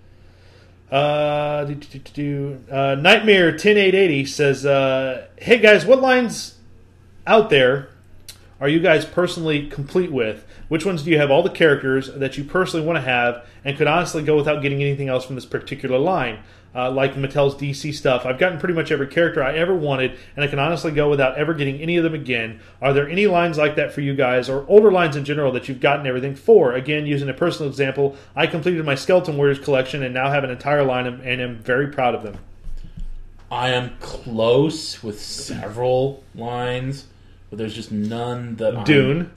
Uh, do, do, do, do. uh, Nightmare ten eight eighty says, uh, "Hey guys, what lines out there are you guys personally complete with? Which ones do you have all the characters that you personally want to have and could honestly go without getting anything else from this particular line? Uh, like Mattel's D C stuff, I've gotten pretty much every character I ever wanted, and I can honestly go without ever getting any of them again. Are there any lines like that for you guys, or older lines in general that you've gotten everything for? Again, using a personal example, I completed my Skeleton Warriors collection and now have an entire line of, and am very proud of them." I am close with several lines, but there's just none that I'm- Dune.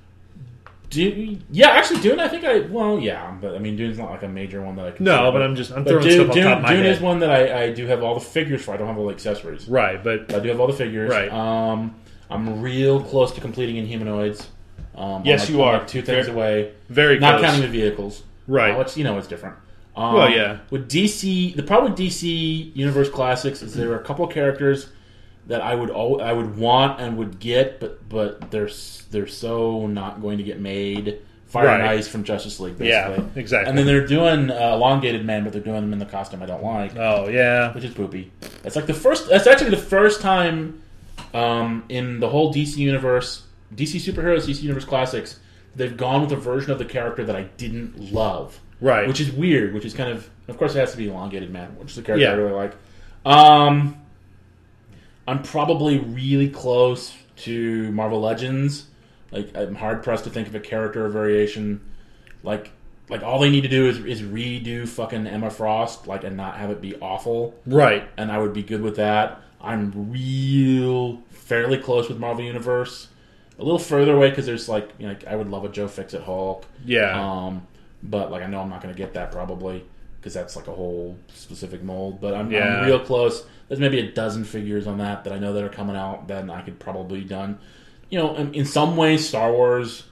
Dune, yeah, actually, Dune. I think I well, yeah, but I mean, Dune's not like a major one that I. Can No, but I'm just I'm But throwing Dune, stuff off Dune, top of my Dune head. is one that I, I do have all the figures for. I don't have all the accessories. Right, but But I do have all the figures. Right. Um, I'm real close to completing Inhumanoids. Um, Yes, I'm like, you I'm are. like two things Very- away. very Not close. counting the vehicles. Right. Uh, it's, you know, it's different. Um, Well, yeah. With D C, the problem with D C Universe Classics is there are a couple of characters that I would al- I would want and would get, but but they're s- they're so not going to get made. Fire Right. and Ice from Justice League, basically. Yeah, exactly. And then they're doing uh, elongated men, but they're doing them in the costume I don't like, oh yeah, which is poopy. It's like the first. That's actually the first time um, in the whole D C universe, D C superheroes, D C Universe Classics, they've gone with a version of the character that I didn't love. right. Which is weird, which is kind of... Of course, it has to be elongated man, which is a character Yeah. I really like. Um, I'm probably really close to Marvel Legends. Like, I'm hard-pressed to think of a character or variation. Like, like all they need to do is, is redo fucking Emma Frost, like, and not have it be awful. right. And I would be good with that. I'm real... fairly close with Marvel Universe. A little further away, because there's, like, you know, like, I would love a Joe Fixit Hulk. Yeah. Um, but like I know I'm not going to get that probably because that's like a whole specific mold. But I'm, Yeah. I'm real close. There's maybe a dozen figures on that that I know that are coming out. Then I could probably be done. You know, in, in some ways, Star Wars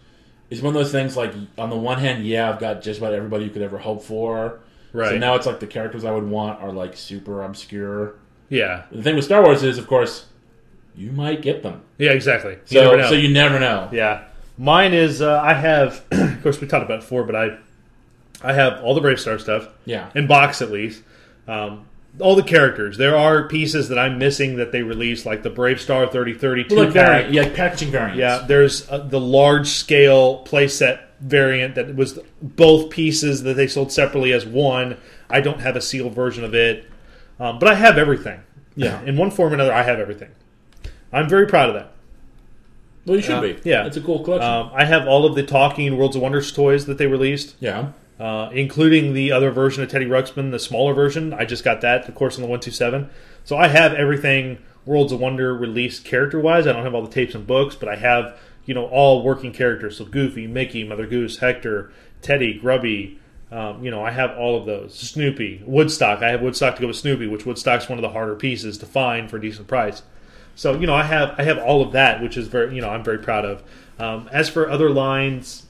it's one of those things. Like on the one hand, yeah, I've got just about everybody you could ever hope for. Right. So now it's like the characters I would want are like super obscure. Yeah. The thing with Star Wars is, of course, you might get them. Yeah, exactly. So, You never know. so you never know. Yeah. Mine is, uh, I have, of course, we talked about it before, but I I have all the Brave Star stuff. Yeah. In box, at least. Um, all the characters. There are pieces that I'm missing that they released, like the Brave Star thirty thirty-two Well, like pack. variant, yeah, packaging variants. Yeah, there's uh, the large-scale playset variant that was both pieces that they sold separately as one. I don't have a sealed version of it. Um, but I have everything. Yeah. In one form or another, I have everything. I'm very proud of that. Well, you should Uh, be. yeah. It's a cool collection. Um, I have all of the Talking Worlds of Wonders toys that they released, yeah. uh, including the other version of Teddy Ruxpin, the smaller version. I just got that, of course, on the one twenty-seven. So I have everything Worlds of Wonder released character-wise. I don't have all the tapes and books, but I have, you know, all working characters. So Goofy, Mickey, Mother Goose, Hector, Teddy, Grubby. Um, you know, I have all of those. Snoopy, Woodstock. I have Woodstock to go with Snoopy, which Woodstock's one of the harder pieces to find for a decent price. So, you know, I have I have all of that, which is very, you know, I'm very proud of. Um, as for other lines,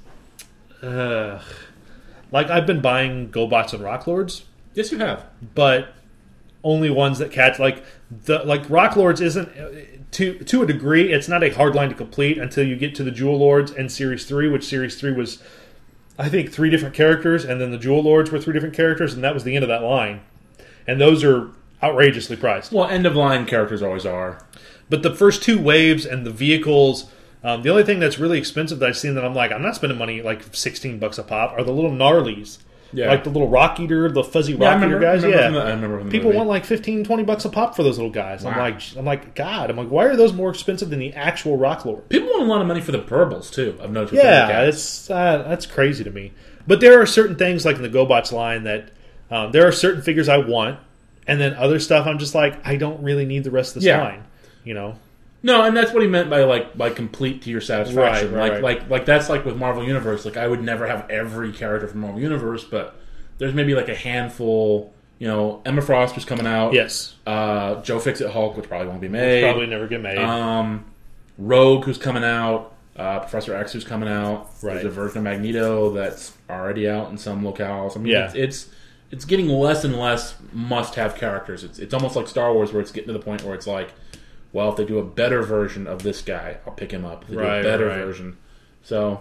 uh, like I've been buying GoBots and Rock Lords, Yes, you have. but only ones that catch like the like Rock Lords isn't to to a degree. It's not a hard line to complete until you get to the Jewel Lords and Series Three, which Series Three was, I think, three different characters, and then the Jewel Lords were three different characters, and that was the end of that line. And those are outrageously priced. Well, end of line characters always are. But the first two waves and the vehicles, um, the only thing that's really expensive that I've seen that I'm like, I'm not spending money like sixteen bucks a pop, are the little gnarlies. Yeah. Like the little Rock Eater, the fuzzy Yeah, I Rock remember- Eater guys. I remember Yeah. from the- I remember from the People movie. want like fifteen, twenty bucks a pop for those little guys. I'm Wow. like, I'm like, God, I'm like, why are those more expensive than the actual Rock Lord? People want a lot of money for the Purbles, too. I've noticed. with Yeah, Thundercats. it's uh, that's crazy to me. But there are certain things like in the GoBots line that um, there are certain figures I want, and then other stuff I'm just like, I don't really need the rest of this Yeah. line. You know? No, and that's what he meant by like by complete to your satisfaction. Right, right, like right. like like that's like with Marvel Universe. Like I would never have every character from Marvel Universe, but there's maybe like a handful. You know, Emma Frost was coming out. Yes. Uh, Joe Fixit Hulk, which probably won't be made. Probably never get made. Um, Rogue, who's coming out. Uh, Professor X, who's coming out. Right. There's a version of Magneto that's already out in some locales. I mean, Yeah. it's, it's it's getting less and less must-have characters. It's it's almost like Star Wars, where it's getting to the point where it's like, well, if they do a better version of this guy, I'll pick him up. If they Right, do a better right. version, so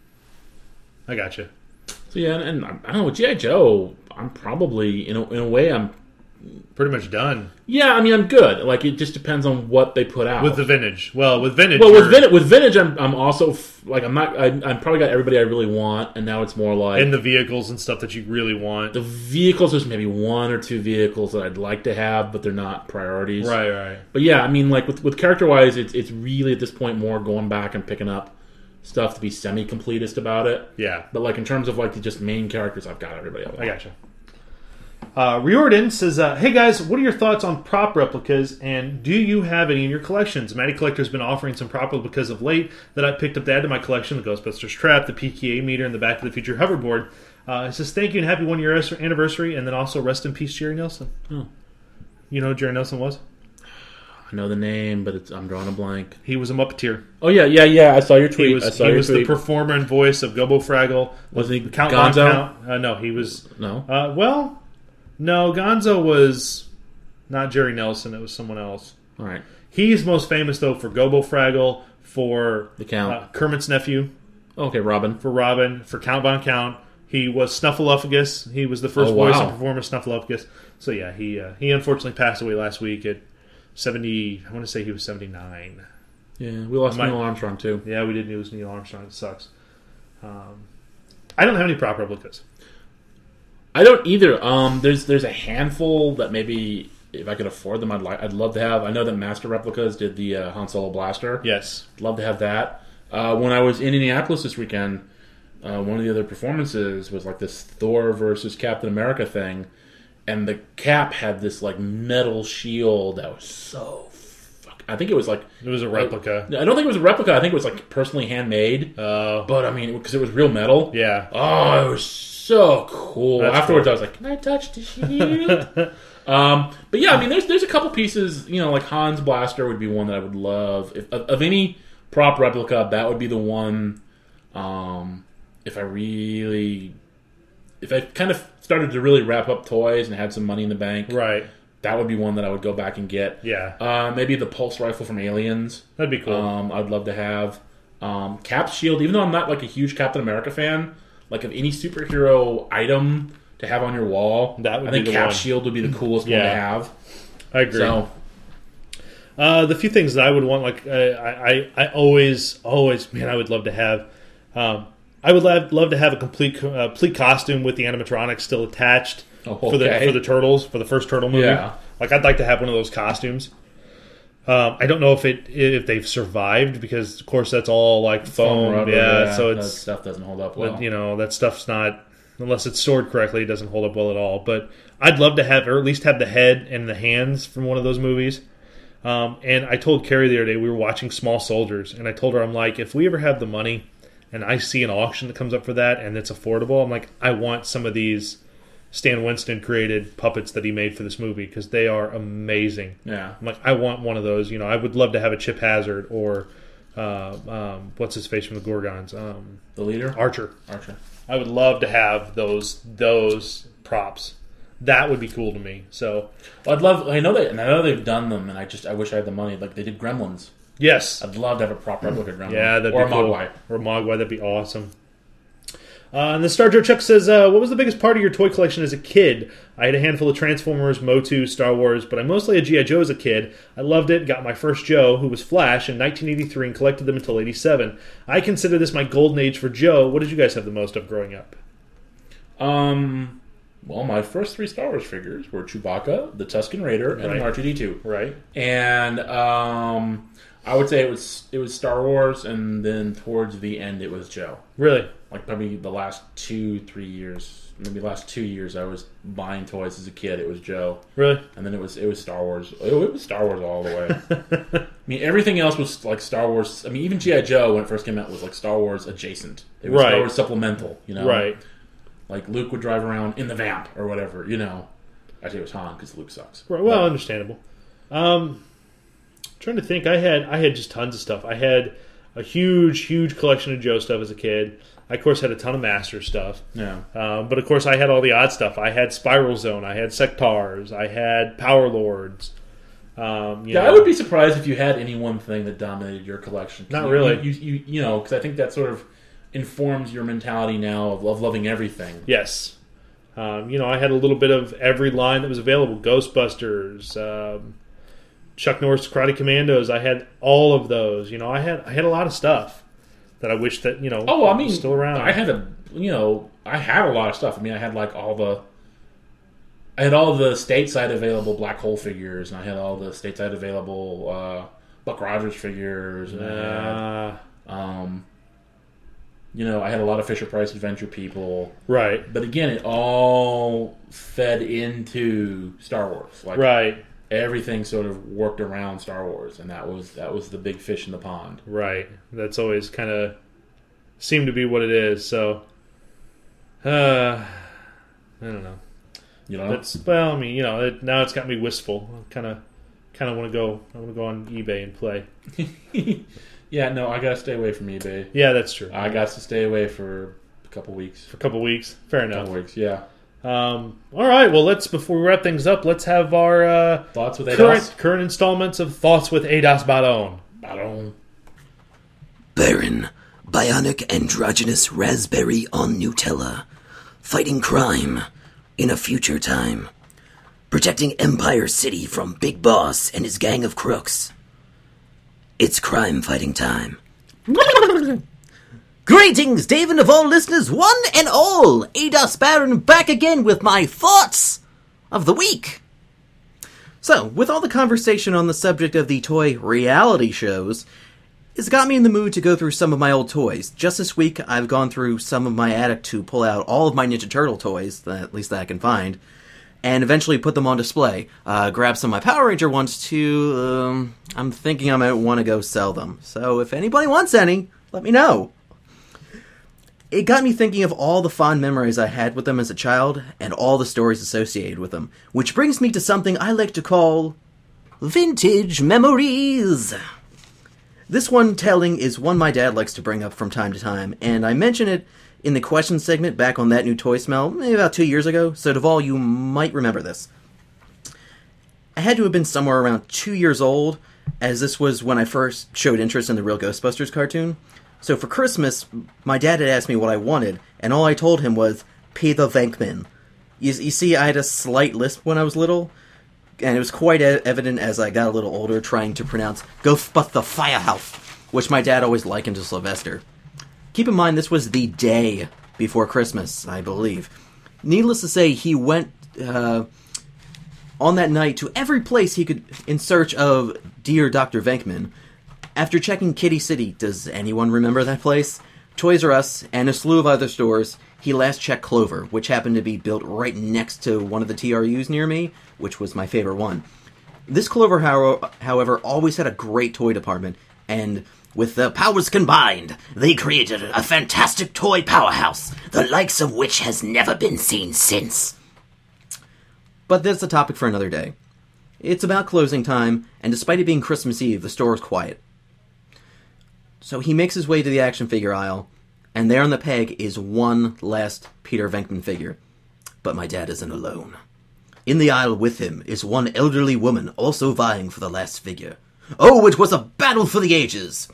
I got you. so yeah, and, and I don't know with G I Joe, I'm probably in a, in a way I'm Pretty much done yeah. I mean, I'm good. Like it just depends on what they put out with the vintage. Well, with vintage, Well, with you're- vintage, with vintage, I'm I'm also f- like I'm not. I, I'm probably got everybody I really want, and now it's more like and the vehicles and stuff that you really want. the vehicles. There's maybe one or two vehicles that I'd like to have, but they're not priorities. Right, right. But yeah, I mean, like with with character wise, it's it's really at this point more going back and picking up stuff to be semi completist about it. Yeah, But like in terms of like the just main characters, I've got everybody. I want. I gotcha. Uh, Riordan says, uh, "Hey guys, what are your thoughts on prop replicas, and do you have any in your collections? Matty Collector's been offering some prop replicas of late that I picked up to add to my collection: the Ghostbusters trap, the P K A meter, and the Back to the Future hoverboard." Uh, it says, "Thank you and happy one year anniversary, and then also rest in peace, Jerry Nelson." Oh. You know who Jerry Nelson was? I know the name, but it's I'm drawing a blank. He was a Muppeteer. Oh yeah, yeah, yeah. I saw your tweet. He was I saw he your was tweet. the performer and voice of Gobbo Fraggle. Was he Count Gonzo? Von Count. Uh, no, he was. No. Uh, well, no, Gonzo was not Jerry Nelson. It was someone else. All right. He's most famous though for Gobbo Fraggle, for The Count. uh, Kermit's nephew, Okay, Robin. for Robin, for Count Von Count. He was Snuffleupagus. He was the first Oh, voice wow. and performer of Snuffleupagus. So yeah, he uh, he unfortunately passed away last week at seventy. I want to say he was seventy-nine. Yeah, we lost Am I- Neil Armstrong too. Yeah, we did lose Neil Armstrong. It sucks. Um, I don't have any prop replicas. I don't either. Um, there's there's a handful that maybe if I could afford them, I'd like I'd love to have. I know that Master Replicas did the uh, Han Solo blaster. Yes. Love to have that. Uh, when I was in Indianapolis this weekend, uh, one of the other performances was like this Thor versus Captain America thing, and the Cap had this like metal shield that was so. Fuck, I think it was like It was a replica. I don't think it was a replica. I think it was like personally handmade. Oh. But I mean, because it was real metal. Yeah. Oh, it was so cool. That's Afterwards, cool. I was like, "Can I touch the shield?" um, but yeah, I mean, there's there's a couple pieces. You know, like Han's blaster would be one that I would love. If of, of any prop replica, that would be the one Um, if I really, if I kind of started to really wrap up toys and had some money in the bank, Right. that would be one that I would go back and get. Yeah. Uh, maybe the pulse rifle from Aliens. That'd be cool. Um, I'd love to have um, Cap's shield. Even though I'm not like a huge Captain America fan, like of any superhero item to have on your wall, That would I think be the Cap's one. shield would be the coolest Yeah. one to have. I agree. So Uh, the few things that I would want, like uh, I, I, I always, always, man, I would love to have. Um, I would love, love to have a complete, uh, complete costume with the animatronics still attached Oh, for the okay. for the turtles for the first turtle movie. Yeah. Like I'd like to have one of those costumes. Um, I don't know if it if they've survived because of course that's all like foam, rubber, yeah, So that it's stuff doesn't hold up well. but, you know that stuff's not unless it's stored correctly. It doesn't hold up well at all. But I'd love to have, or at least have the head and the hands from one of those movies. Um, and I told Carrie the other day, we were watching Small Soldiers, and I told her, I'm like, if we ever have the money and I see an auction that comes up for that and it's affordable, I'm like, I want some of these Stan Winston created puppets that he made for this movie because they are amazing. Yeah. I'm like, I want one of those. You know, I would love to have a Chip Hazard or uh, um, what's his face from the Gorgons? Um, The leader? Archer. Archer. I would love to have those those props. That would be cool to me. So Well, I'd love. I know they. And I know they've done them, and I just. I wish I had the money. Like they did Gremlins. yes, I'd love to have a prop replica Gremlin. yeah, that'd or be a cool. Mogwai. Or a Mogwai, that'd be awesome. Uh, and the Star Joe Chuck says, uh, what was the biggest part of your toy collection as a kid? I had a handful of Transformers, Motu, Star Wars, but I mostly had G I. Joe as a kid. I loved it, got my first Joe, who was Flash, in nineteen eighty-three and collected them until eighty-seven. I consider this my golden age for Joe. What did you guys have the most of growing up? Um. Well, my first three Star Wars figures were Chewbacca, the Tusken Raider, and Right. R two D two. Right? And um, I would say it was it was Star Wars, and then towards the end it was Joe. Really? Like probably the last two, three years, maybe last two years, I was buying toys as a kid. It was Joe, Really? and then it was it was Star Wars. It, it was Star Wars all the way. I mean, everything else was like Star Wars. I mean, even G I. Joe when it first came out was like Star Wars adjacent. It was Right. Star Wars supplemental. You know, Right. Like Luke would drive around in the Vamp or whatever. You know, actually it was Han because Luke sucks. Right, well, But- understandable. Um, trying to think, I had I had just tons of stuff. I had a huge, huge collection of Joe stuff as a kid. I, of course, had a ton of Master stuff. yeah. Um, but, of course, I had all the odd stuff. I had Spiral Zone. I had Sectars. I had Power Lords. Um, you Yeah, know. I would be surprised if you had any one thing that dominated your collection. 'Cause Not you- really. You, you, you know, because I think that sort of informs your mentality now of, of loving everything. Yes. Um, you know, I had a little bit of every line that was available. Ghostbusters, um, Chuck Norris Karate Commandos. I had all of those. You know, I had I had a lot of stuff that I wish that, you know, Oh, I mean, was still around. I had a, you know, I had a lot of stuff. I mean, I had like all the, I had all the stateside available Black Hole figures, and I had all the stateside available uh, Buck Rogers figures, and I Uh, had, um, you know, I had a lot of Fisher Price Adventure people. right. But again, it all fed into Star Wars. Like Right. everything sort of worked around Star Wars, and that was that was the big fish in the pond. Right. That's always kind of seemed to be what it is. So, uh, I don't know. You know, That's well. I mean, you know, it, now it's got me wistful. Kind of, kind of want to go. I want to go on eBay and play. yeah, no, I gotta stay away from eBay. Yeah, that's true. I got to stay away for a couple weeks. For a couple weeks. Fair enough. Couple weeks, yeah. Um, all right. Well, let's before we wrap things up, let's have our uh, Thoughts with current ADOS? current installments of Thoughts with Ados Baron. I don't. Baron, bionic androgynous raspberry on Nutella, fighting crime in a future time, protecting Empire City from Big Boss and his gang of crooks. It's crime fighting time. Greetings, Dave and Duvall listeners, one and all! Ados Baron back again with my thoughts of the week. So, with all the conversation on the subject of the toy reality shows, it's got me in the mood to go through some of my old toys. Just this week, I've gone through some of my attic to pull out all of my Ninja Turtle toys, that, at least that I can find, and eventually put them on display. Uh, grab some of my Power Ranger ones too. Um, I'm thinking I might want to go sell them. So if anybody wants any, let me know. It got me thinking of all the fond memories I had with them as a child, and all the stories associated with them, which brings me to something I like to call vintage memories. This one telling is one my dad likes to bring up from time to time, and I mention it in the question segment back on That New Toy Smell, maybe about two years ago, so Duvall, you might remember this. I had to have been somewhere around two years old, as this was when I first showed interest in the Real Ghostbusters cartoon. So for Christmas, my dad had asked me what I wanted, and all I told him was, Peter Venkman. You, you see, I had a slight lisp when I was little, and it was quite e- evident as I got a little older trying to pronounce Ghostbuster Firehouse, which my dad always likened to Sylvester. Keep in mind, this was the day before Christmas, I believe. Needless to say, he went uh, on that night to every place he could in search of Dear Doctor Venkman. After checking Kitty City, does anyone remember that place? Toys R Us, and a slew of other stores, he last checked Clover, which happened to be built right next to one of the T R Us near me, which was my favorite one. This Clover, however, always had a great toy department, and with their powers combined, they created a fantastic toy powerhouse, the likes of which has never been seen since. But that's a topic for another day. It's about closing time, and despite it being Christmas Eve, the store is quiet. So he makes his way to the action figure aisle, and there on the peg is one last Peter Venkman figure. But my dad isn't alone. In the aisle with him is one elderly woman also vying for the last figure. Oh, it was a battle for the ages!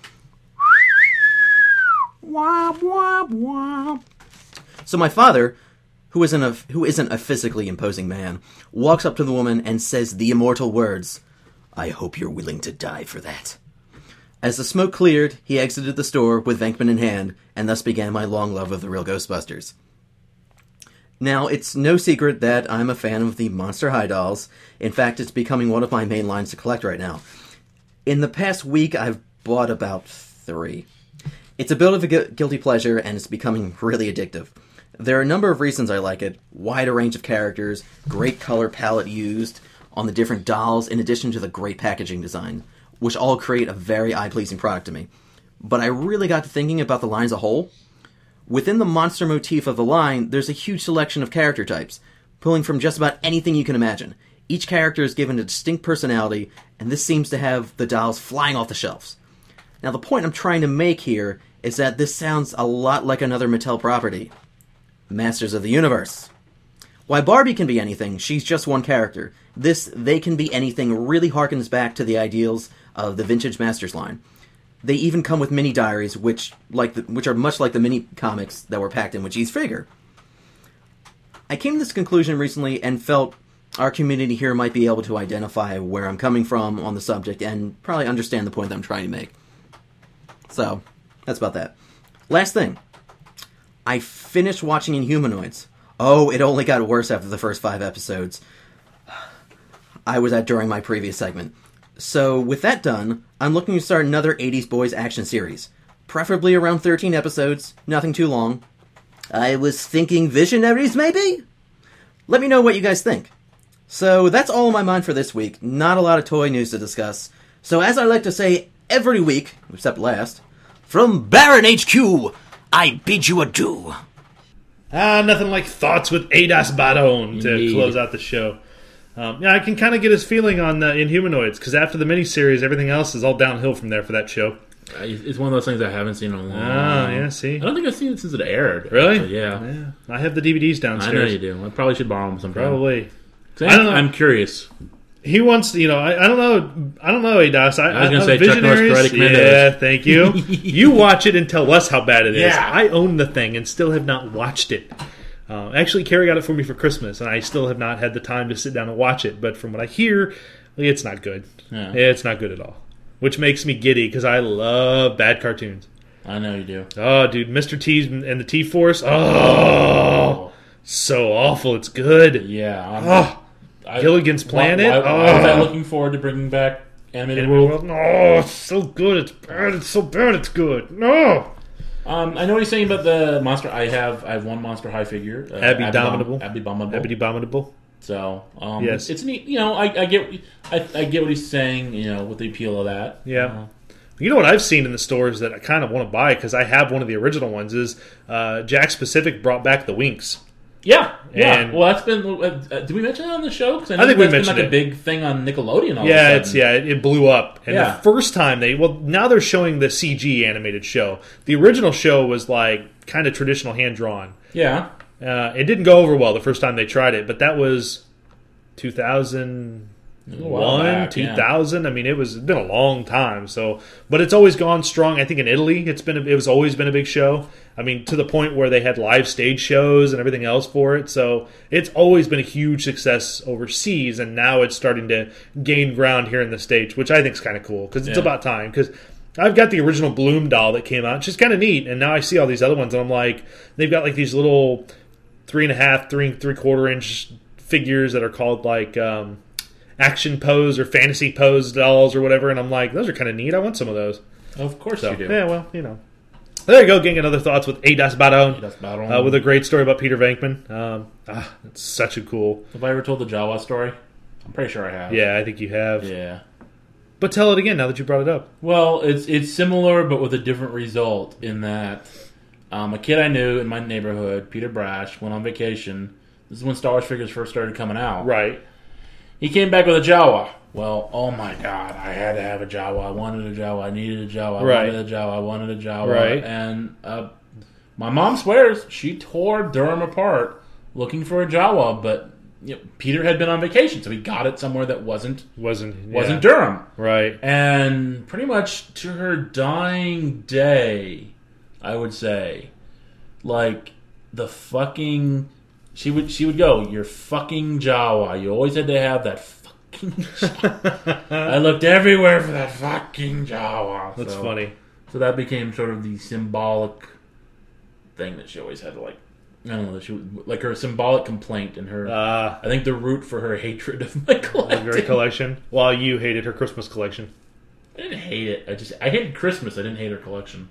Womp, womp, womp. So my father, who isn't, a, who isn't a physically imposing man, walks up to the woman and says the immortal words, I hope you're willing to die for that. As the smoke cleared, he exited the store with Venkman in hand, and thus began my long love of the Real Ghostbusters. Now, it's no secret that I'm a fan of the Monster High dolls. In fact, it's becoming one of my main lines to collect right now. In the past week, I've bought about three. It's a bit of a gu- guilty pleasure, and it's becoming really addictive. There are a number of reasons I like it. Wider range of characters, great color palette used on the different dolls, in addition to the great packaging design, which all create a very eye-pleasing product to me. But I really got to thinking about the line as a whole. Within the monster motif of the line, there's a huge selection of character types, pulling from just about anything you can imagine. Each character is given a distinct personality, and this seems to have the dolls flying off the shelves. Now, the point I'm trying to make here is that this sounds a lot like another Mattel property. Masters of the Universe. While Barbie can be anything, she's just one character. This, They Can Be Anything, really harkens back to the ideals of the Vintage Masters line. They even come with mini diaries, which like the, which are much like the mini comics that were packed in with each figure. I came to this conclusion recently and felt our community here might be able to identify where I'm coming from on the subject and probably understand the point that I'm trying to make. So, that's about that. Last thing. I finished watching Inhumanoids. Oh, it only got worse after the first five episodes. I was at during my previous segment. So, with that done, I'm looking to start another eighties Boys action series. Preferably around thirteen episodes, nothing too long. I was thinking Visionaries, maybe? Let me know what you guys think. So, that's all on my mind for this week. Not a lot of toy news to discuss. So, as I like to say every week, except last, from Baron H Q, I bid you adieu. Ah, nothing like thoughts with Adas Baron to Indeed. close out the show. Um, yeah, I can kind of get his feeling on uh, Inhumanoids, because after the miniseries, everything else is all downhill from there for that show. Uh, It's one of those things I haven't seen in a long Ah, time. yeah, see? I don't think I've seen it since it aired. Really? actually, yeah. Yeah. I have the D V Ds I downstairs. know you do. I probably should borrow them sometime. Probably. 'Cause I don't know. I'm curious. He wants, you know, I, I don't know, I don't know, Adas. I, I was gonna I, say Chuck Norris Visionaries, Karate Commandos. yeah, thank you. You watch it and tell us how bad it is. Yeah. I own the thing and still have not watched it. Uh, actually, Carrie got it for me for Christmas, and I still have not had the time to sit down and watch it. But from what I hear, it's not good. Yeah. It's not good at all. Which makes me giddy, because I love bad cartoons. I know you do. Oh, dude, Mister T and the T-Force, oh, so awful. It's good. Yeah. I'm, Oh, I, Gilligan's Planet. Why, why, why was I Oh. looking forward to bringing back Animated Animated World? World. Oh, it's so good. It's bad. It's so bad. It's good. No. Um, I know what you're saying about the monster. I have I have one Monster High figure. Uh, Abby Abominable. Abby Abominable. Abby Abominable. So um, Yes. it's neat. You know, I, I get I, I get what he's saying. You know, with the appeal of that. Yeah. Uh, You know what I've seen in the stores that I kind of want to buy, because I have one of the original ones, is uh, Jack's Pacific brought back the Winx. Yeah, yeah. And- well, that's been. Uh, did we mention that on the show? Because I, know I think we that's mentioned been like it. a big thing on Nickelodeon. All Yeah, of a it's sudden. yeah, it, it blew up. And Yeah. the first time they well now they're showing the C G animated show. The original show was like kind of traditional hand drawn. yeah. Uh, it didn't go over well the first time they tried it, but that was two thousand while one, back, two yeah. thousand. I mean, it was it's been a long time. So, but it's always gone strong. I think in Italy, it's been a, it was always been a big show. I mean, to the point where they had live stage shows and everything else for it. So it's always been a huge success overseas, and now it's starting to gain ground here in the States, which I think is kind of cool because it's Yeah. about time. Because I've got the original Bloom doll that came out, which is kind of neat, and now I see all these other ones, and I'm like, they've got like these little three and a half, three three quarter inch figures that are called like um, action pose or fantasy pose dolls or whatever, and I'm like, those are kind of neat. I want some of those. Of course So you do. yeah, well, you know, there you go. Getting another thoughts with A Das Baron, That's about all. uh, with a great story about Peter Venkman. Um, ah, it's such a cool. Have I ever told the Jawa story? I'm pretty sure I have. Yeah, I think you have. Yeah. But tell it again now that you brought it up. Well, it's it's similar, but with a different result. In that, um, a kid I knew in my neighborhood, Peter Brash, went on vacation. This is when Star Wars figures first started coming out. Right. He came back with a Jawa. Well, oh my God, I had to have a Jawa. I wanted a Jawa. I needed a Jawa. I Right. wanted a Jawa. I wanted a Jawa. Right. And uh, my mom swears she tore Durham apart looking for a Jawa, but you know, Peter had been on vacation, so he got it somewhere that wasn't Wasn't wasn't yeah. Durham. Right. And pretty much to her dying day, I would say, like the fucking, she would she would go, "Your fucking Jawa. You always had to have that fucking Jawa." I looked everywhere for that fucking Jawa. That's So- funny. So that became sort of the symbolic thing that she always had to like. I don't know. That she would, like her symbolic complaint and her. Uh, I think the root for her hatred of my a collecting. great collection. While you hated her Christmas collection. I didn't hate it. I just I hated Christmas. I didn't hate her collection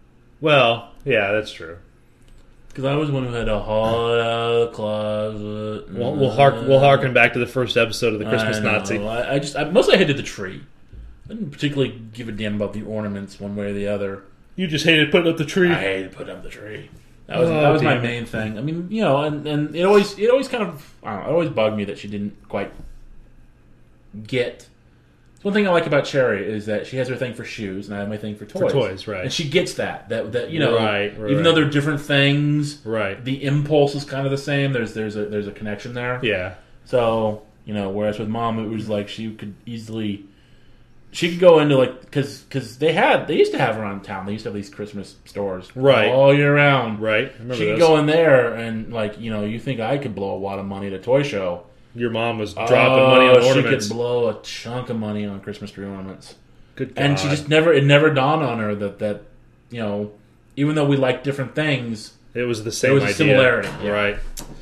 Well, yeah, that's true. because I was one who had a haul out of the closet. We'll we'll, hark, we'll harken back to the first episode of the Christmas I know. Nazi. I, I just I, mostly I hated the tree. I didn't particularly give a damn about the ornaments one way or the other. You just hated putting up the tree. I hated putting up the tree. That was Oh, that was my damn it. main thing. I mean, you know, and, and it always it always kind of I don't know, it always bugged me that she didn't quite get. One thing I like about Cherry is that she has her thing for shoes, and I have my thing for toys. toys, right. And she gets that. That that you know, Right, right, even though right. they're different things, Right. the impulse is kind of the same. There's there's a there's a connection there. Yeah. So you know, whereas with Mom, it was like she could easily, she could go into like because because they had they used to have around town. They used to have these Christmas stores Right. all year round. Right. I remember She could those. go in there and like you know, you think I could blow a lot of money at a toy show? Your mom was dropping Oh, money on she ornaments. could blow a chunk of money on Christmas tree ornaments. Good God. And she just never, it never dawned on her that, that you know, even though we like different things, It was the same was a idea. similarity, yeah. Right.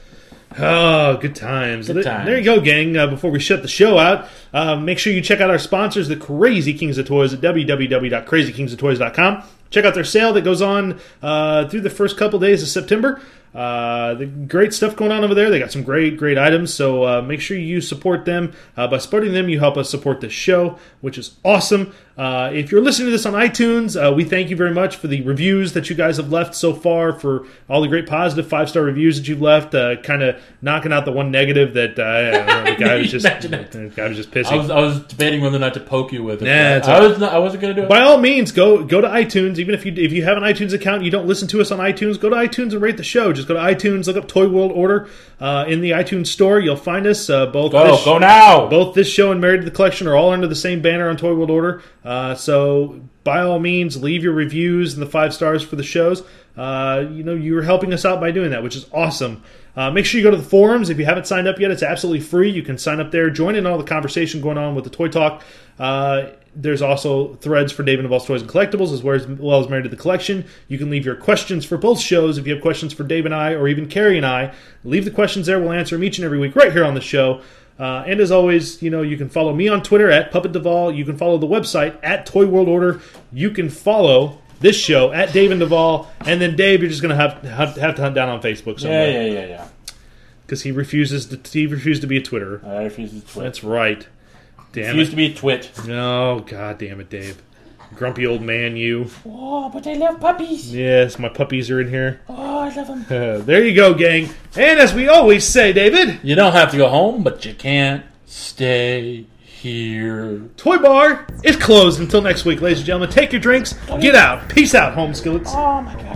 Oh, good times. Good Th- times. There you go, gang. Uh, before we shut the show out, uh, make sure you check out our sponsors, the Crazy Kings of Toys, at w w w dot crazy kings of toys dot com. Check out their sale that goes on uh, through the first couple days of September. Uh, the great stuff going on over there. They got some great, great items. So uh, make sure you support them. Uh, by supporting them, you help us support this show, which is awesome. Uh, if you're listening to this on iTunes, uh, we thank you very much for the reviews that you guys have left so far, for all the great positive five-star reviews that you've left, uh, kind of knocking out the one negative that uh, I don't know, the guy was just Imagine it. the guy was just pissy. I was I was debating whether or not to poke you with it. Nah, it's I all- was not, I wasn't going to do it. By all means, go go to iTunes. Even if you if you have an iTunes account, and you don't listen to us on iTunes, go to iTunes and rate the show. Just go to iTunes, look up Toy World Order uh, in the iTunes store. You'll find us. Uh, both Go this, go now. both this show and Married to the Collection are all under the same banner on Toy World Order. Uh, so by all means, leave your reviews and the five stars for the shows. Uh, you know, you're helping us out by doing that, which is awesome. Uh, make sure you go to the forums. If you haven't signed up yet, it's absolutely free. You can sign up there, join in all the conversation going on with the Toy Talk. Uh, there's also threads for David Duvall's Toys and Collectibles, as well as, well as Married to the Collection. You can leave your questions for both shows. If you have questions for Dave and I, or even Carrie and I, leave the questions there. We'll answer them each and every week right here on the show. Uh, and as always, you know, you can follow me on Twitter at Puppet Duvall. You can follow the website at Toy World Order. You can follow this show at Dave and Duvall. And then Dave, you're just going to have, have have to hunt down on Facebook Yeah, somewhere. yeah, yeah, yeah. Because he refuses to he refused to be a Twitterer. I refuse to twit. That's right. Damn refuse it. to be a twit. Oh, God damn it, Dave. Grumpy old man, you. Oh, but I love puppies. Yes, my puppies are in here. Oh, I love them. Uh, there you go, gang. And as we always say, David, You don't have to go home, but you can't stay here. Toy Bar is closed until next week, ladies and gentlemen. Take your drinks, get out. Peace out, home skillets. Oh my god.